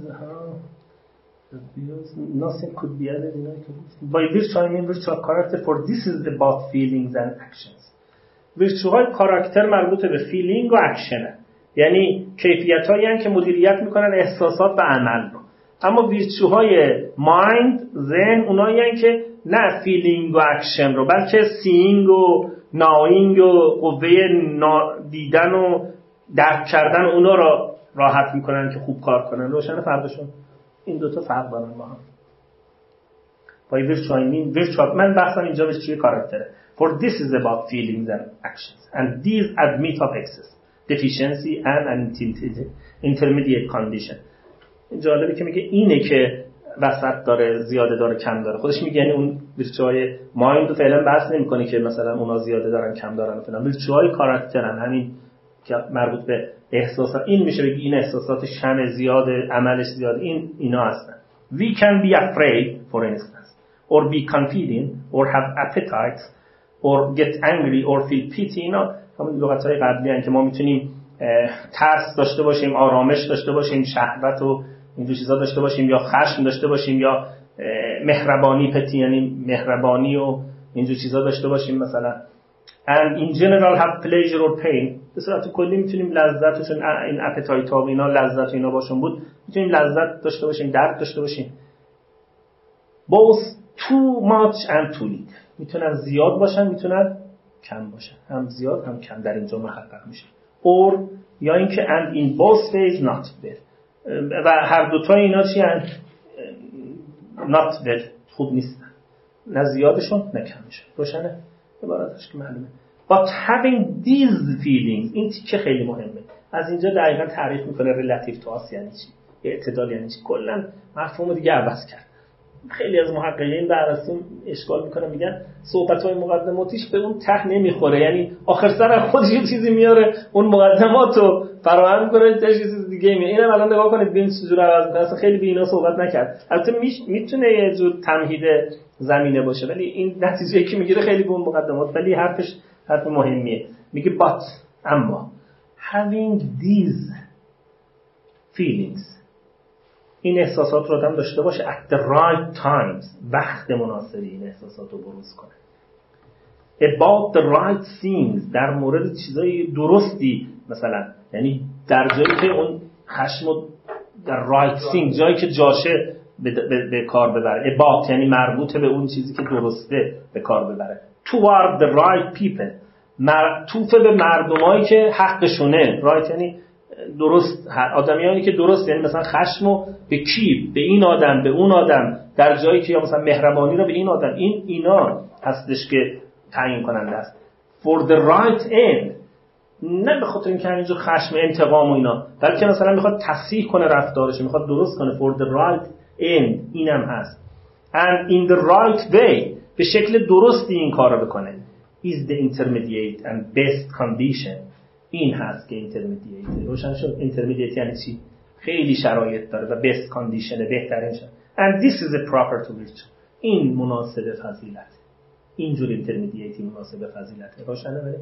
nothing could be added by virtue I mean virtual character, for this is about feelings and actions. virtual character مربوط به feeling و action، یعنی کیفیت‌هایی هستند که مدیریت میکنن احساسات و عمل رو. اما ویرچوهای مایند، ذهن، اونایی هستند که نه فیلینگ و اکشن رو، بلکه سینگ و ناینگ و قوه دیدن و درک کردن اونا رو راحت میکنن که خوب کار کنن. روشن فرقشون؟ این دوتا فرق دارن با هم. با virtual من بحثم اینجا بهش چیه کاراکتره. For this is about feelings and actions and these admit of excess, deficiency and an intermediate condition. جالبه که میگه اینه که وسط داره، زیاده داره، کم داره. خودش میگه یعنی اون ویرچوهای مایند رو فعلا بحث نمی‌کنه که مثلا اونا زیاده دارن کم دارن فلان. ویرچوهای کاراکترن، همین که مربوط به احساسات. این میشه بگی این احساسات شم زیاده، عملش زیاده، اینا هستن. We can be afraid for instance or be confident or have appetite or get angry or feel pity. اینا همون لغت‌های قبلی هستن که ما میتونیم ترس داشته باشیم، آرامش داشته باشیم، شهوت و این دو چیزا داشته باشیم، یا خشم داشته باشیم، یا مهربانی، پتی یعنی مهربانی و این دو چیزا داشته باشیم مثلا. and in general have pleasure or pain. به صورت کلی میتونیم لذتشون، این appetite ها و اینا، لذت و اینا باشون بود، میتونیم لذت داشته باشیم، درد داشته باشیم. both too much and too little. میتونن زیاد باشن، میتونن کم باشن، هم زیاد هم کم در اینجا محقق میشه. or یا اینکه and in both ways not well. و هر دوتا اینا چی هستن؟ not well، خوب نیستن، نه زیادشون نه کمشون. روشنه؟ عبارتش که معلومه. but having these feelings، این که خیلی مهمه. از اینجا دقیقاً تعریف میکنه relative to us یعنی چی، اعتدال یعنی چی. کلا مفهوم دیگه عوض کرد. خیلی از محققین بررسی اشکال میکنن، میگن صحبت‌های مقدماتیش به اون ته نمیخوره، یعنی آخر سر خودش یه چیزی میاره اون مقدماتو فراهم کنه تا چیز دیگه میاد. اینم الان نگاه کنید ببین چجوری عوض میشه، اصلا خیلی به اینا صحبت نکرد. البته میتونه یه جور تمهید زمینه باشه، ولی این نتیجه‌ای که میگیره خیلی به اون مقدمات، ولی حرفش حرف مهمیه. میگه but اما having these feelings، این احساسات رو آدم داشته باشه at the right times، وقت مناسبی این احساسات رو بروز کنه. about the right things، در مورد چیزای درستی، مثلا یعنی در جایی که اون خشم رو در right thing، جایی که جاشه به کار ببره. about یعنی مربوط به اون چیزی که درسته به کار ببره. toward the right people، معطوف به مردمایی که حقشونه. right یعنی درست، آدمیانی که درست، یعنی مثلا خشمو به کی؟ به این آدم، به اون آدم، در جایی که یا مثلا مهربانی رو به این آدم. اینا هستش که تعیین کننده است. for the right end، نه به خاطر اینکه همینجور خشم انتقام و اینا، بلکه مثلا میخواد تصحیح کنه رفتارش، میخواد درست کنه. for the right end اینم هست. and in the right way، به شکل درستی این کار رو بکنه. is the intermediate and best condition، این هست که intermediate. روشن شد intermediate یعنی چی؟ خیلی شرایط داره و best condition بهترین شد. and this is a proper to virtue، این مناسب فضیلت. اینجور intermediate مناسب فضیلت. روشنه بله؟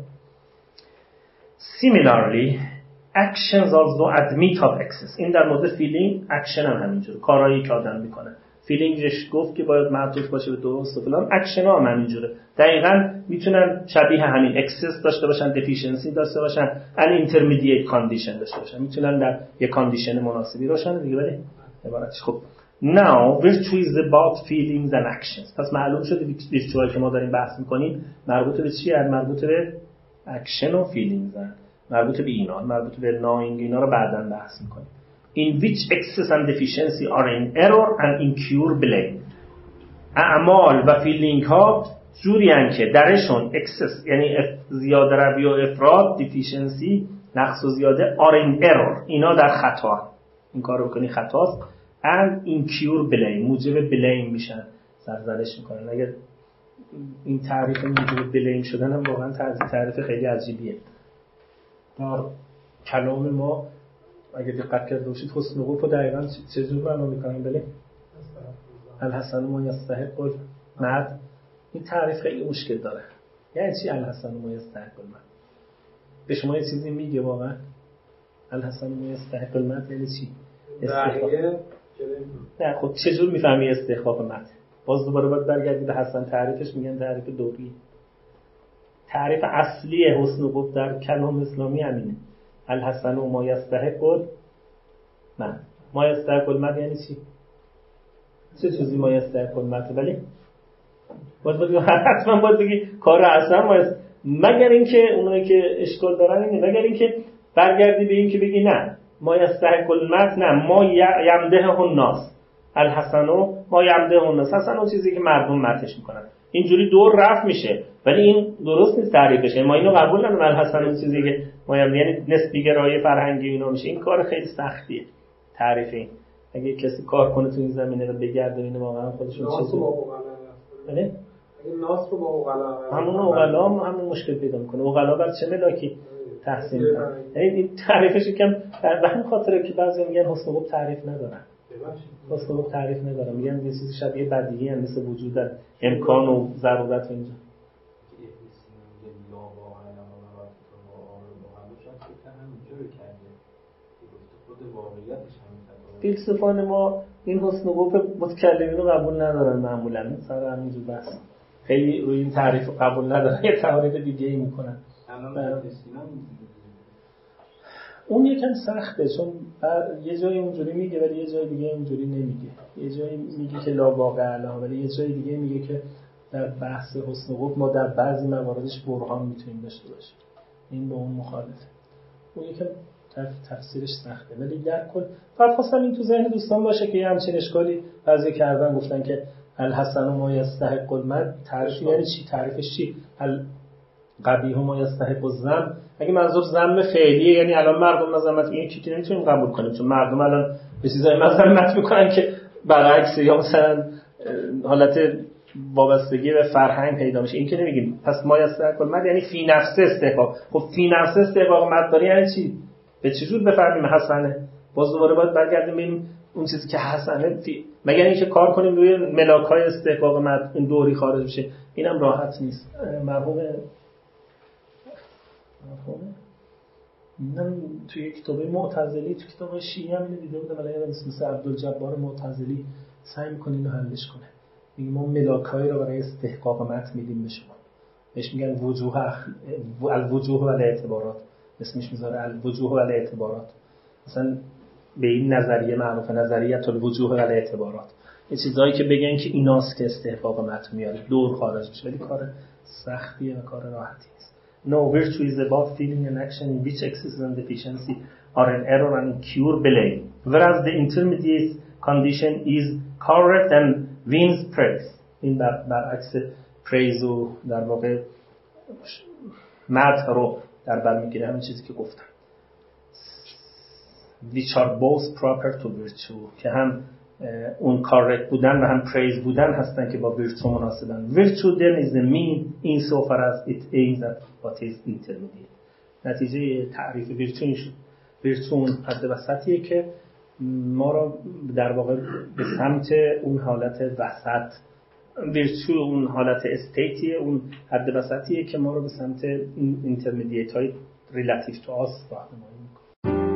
similarly actions also admit of excess، این در مورد feeling، action هم همینجور، کارهایی که آدم میکنه. فیلینگش گفت که باید معطوف باشه به درست و فلان، اکشن ها هم همینجوره. دقیقاً میتونن شبیه همین اکسس داشته باشن، دفیشنسی داشته باشن، ان اینترمدییت کاندیشن داشته باشن. میتونن در یک کاندیشن مناسبی روشن دیگه. ولی عبارتش خب now virtue is about feelings and actions. پس معلوم شده ویرچوال که ما داریم بحث میکنیم مربوط به چیه؟ مربوط به اکشن و فیلینگز، مربوط به اینا، مربوط به ناینگ. اینا رو بعداً بحث میکنیم. in which excess and deficiency are in error and incur blame. اعمال و فیلینگ ها جوری هستند که درشون excess یعنی زیاده روی و افراط، deficiency نقص و زیاده، are in error اینا در خطا، این کار رو بکنی خطاست. and incur blame موجب blame میشن، سرزنش میکنن. اگر این تعریف موجب blame شدن هم واقعا تعریف خیلی عجیبیه. در کلام ما اگه دقت کرده باشید حسن وقوف رو دقیقاً چجور معنا میکنیم؟ بله الحسن ما یستحق المد. این تعریف خیلی مشکل داره. یعنی چی الحسن ما یستحق المد؟ به شما یه چیزی میگه واقعا؟ الحسن ما یستحق المد یعنی چی؟ نه خب چجور میفهمی استحقاق مد؟ باز دوباره باید برگردی به حسن. تعریفش میگن تعریف دوری. تعریف اصلی حسن وقوف در کلام اسلامی همینه. الحسن و ما یستحق المد. ما یستحق المد یعنی چی؟ چه چیزی ما یستحق المد؟ ولی حتما باید بگی کار حسن ما مگر اینکه اونایی که اشکال دارن اینه، مگر اینکه برگردی به این که بگی نه ما یستحق المد، نه ما یمدح الناس الحسن و ما یمدح الناس. حسن اون چیزی که مردم مدحش میکنن، اینجوری دور رفت میشه. ولی این درست نیست تعریفش. ما اینو قبول نداریم. الحسن اون چیزی که ما یعنی نسبی گرایی فرهنگی اینا میشه. این کار خیلی سختیه تعریف این. اگه کسی کار کنه تو این زمینه رو بگرده اینو واقعا خودشون چیزی بله اگه ناس رو با اوغلا همون اوغلا همون مشکل پیدا میکنه. اوغلا بر چه ملاکی تحسین میکنه. یعنی این تعریفش یکم به همین خاطره که بعضی میگن حسن وقوف تعریف ندارن. حسن وقوف تعریف ندارن، میگن یه چیزی شبیه بدیهی هم مثل وجود امکان و ضرورت و اینجا. فیلسوفان ما این حسن وقوف متکلمین رو قبول ندارن معمولا. سر همینجور بحث خیلی روی این تعریف قبول ندارن، یه تعریف دیگه ای میکنن. اون یکم سخته چون یه جایی اونجوری میگه ولی یه جای دیگه اونجوری نمیگه. یه جایی میگه که لا واقع لا، ولی یه جای دیگه میگه که در بحث حسن وقوف ما در بعضی مواردش برهان میتونیم داشته باشیم. این با اون مخالفه. اون یکم تفسیرش سخته ولی در کل فقط خواستم این تو ذهن دوستان باشه که همچین اشکالی بعضی کردن، گفتن که الحسن ما یستحق المد تعریف یعنی چی؟ تعریفش چی؟ القبیح ما یستحق الذم. اگه منظور ذم فعلیه یعنی الان مردم مذمت میگن که نمیتونیم قبول کنیم چون مردم الان به چیزای مذمت میکنن که برعکس، یا مثلا حالت وابستگی به فرهنگ پیدا میشه. این که نمیگیم پس میسر کل مد یعنی فی نفسه استحقاق. خب فی نفسه استحقاق مد داری یعنی چی؟ به چه جور بفهمیم حسنه؟ باز دوباره باید برگردیم ببینیم اون چیزی که حسنه مگر اینکه کار کنیم روی ملاک‌های استحقاق مد این دوری خارج بشه. اینم راحت نیست. مرحوم من توی کتاب معتزلی، توی کتاب شیعی هم دیده بودم، ولی مثل عبدالجبار معتزلی سعی می‌کنه اینو حلش کنه. میگه ما ملاک‌هایی رو برای استحقاق متن میدیم به شما. بهش میگن الوجوه و الاعتبارات. اسمش میذاره الوجوه و الاعتبارات. مثلا به این نظریه معروف نظریت الوجوه و الاعتبارات. یه چیزایی که بگن که ایناست که استحقاق متن میاره، دور خارج میشه، ولی کار سختیه و کار راحتی نیست. No virtue is about feeling an action in which excess and deficiency are an error and cure belay. Whereas the intermediate condition is correct and wins praise. این برعکس praise و در واقع مدح رو در بر میگیره، همین چیزی که گفتم. Which are both proper to virtue. که هم اون correct بودن و هم praise بودن هستن که با virtue مناسبن. Virtue then is the mean insofar as it aims at what is intermediate. نتیجه تعریف virtue این شد. virtue اون حد وسطیه که ما را در واقع به سمت اون حالت وسط، virtue اون حالت استیتیه، اون حد وسطیه که ما را به سمت intermediate های relative to us راهنمایی میکنه.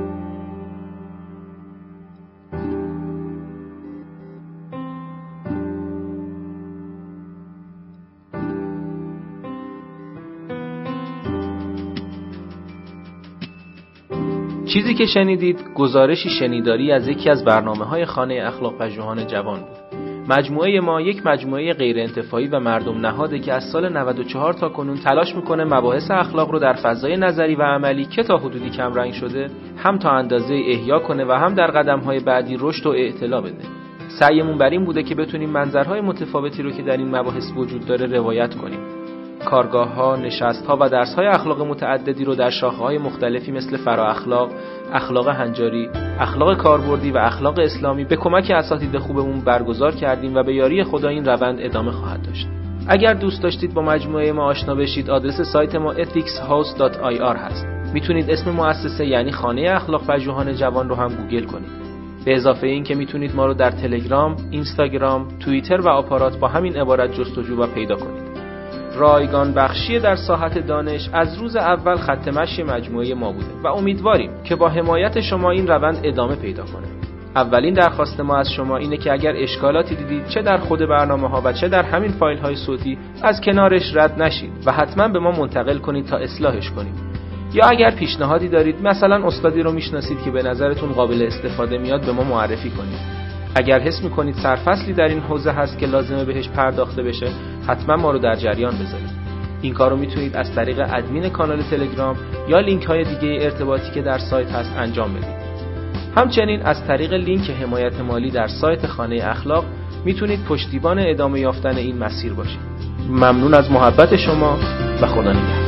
چیزی که شنیدید گزارشی شنیداری از یکی از برنامه‌های خانه اخلاق پژوهان جوان بود. مجموعه ما یک مجموعه غیر انتفاعی و مردم نهاده که از سال 94 تا کنون تلاش میکنه مباحث اخلاق رو در فضای نظری و عملی که تا حدودی کم رنگ شده هم تا اندازه احیا کنه و هم در قدم‌های بعدی رشد و اعتلا بده. سعیمون بر این بوده که بتونیم منظرهای متفاوتی رو که در این مباحث وجود داره روایت کنیم. کارگاه‌ها، نشست‌ها و درس‌های اخلاق متعددی رو در شاخه‌های مختلفی مثل فرااخلاق، اخلاق هنجاری، اخلاق کاربردی و اخلاق اسلامی به کمک اساتید خوبمون برگزار کردیم و به یاری خدا این روند ادامه خواهد داشت. اگر دوست داشتید با مجموعه ما آشنا بشید، آدرس سایت ما ethicshouse.ir هست. میتونید اسم مؤسسه یعنی خانه اخلاق پژوهان جوان رو هم گوگل کنید. به اضافه این که میتونید ما رو در تلگرام، اینستاگرام، توییتر و آپارات با همین عبارت جستجو و پیدا کنید. رایگان بخشی در ساحت دانش از روز اول خط مشی مجموعه ما بوده و امیدواریم که با حمایت شما این روند ادامه پیدا کنه. اولین درخواست ما از شما اینه که اگر اشکالاتی دیدید چه در خود برنامه‌ها و چه در همین فایل‌های صوتی از کنارش رد نشید و حتما به ما منتقل کنید تا اصلاحش کنیم. یا اگر پیشنهادی دارید، مثلا استادی رو میشناسید که به نظرتون قابل استفاده میاد، به ما معرفی کنید. اگر حس میکنید سرفصلی در این حوزه هست که لازمه بهش پرداخته بشه، حتما ما رو در جریان بذارید. این کار رو میتونید از طریق ادمین کانال تلگرام یا لینک های دیگه ارتباطی که در سایت هست انجام بدید. همچنین از طریق لینک حمایت مالی در سایت خانه اخلاق میتونید پشتیبان ادامه یافتن این مسیر باشید. ممنون از محبت شما و خدا نگهدار.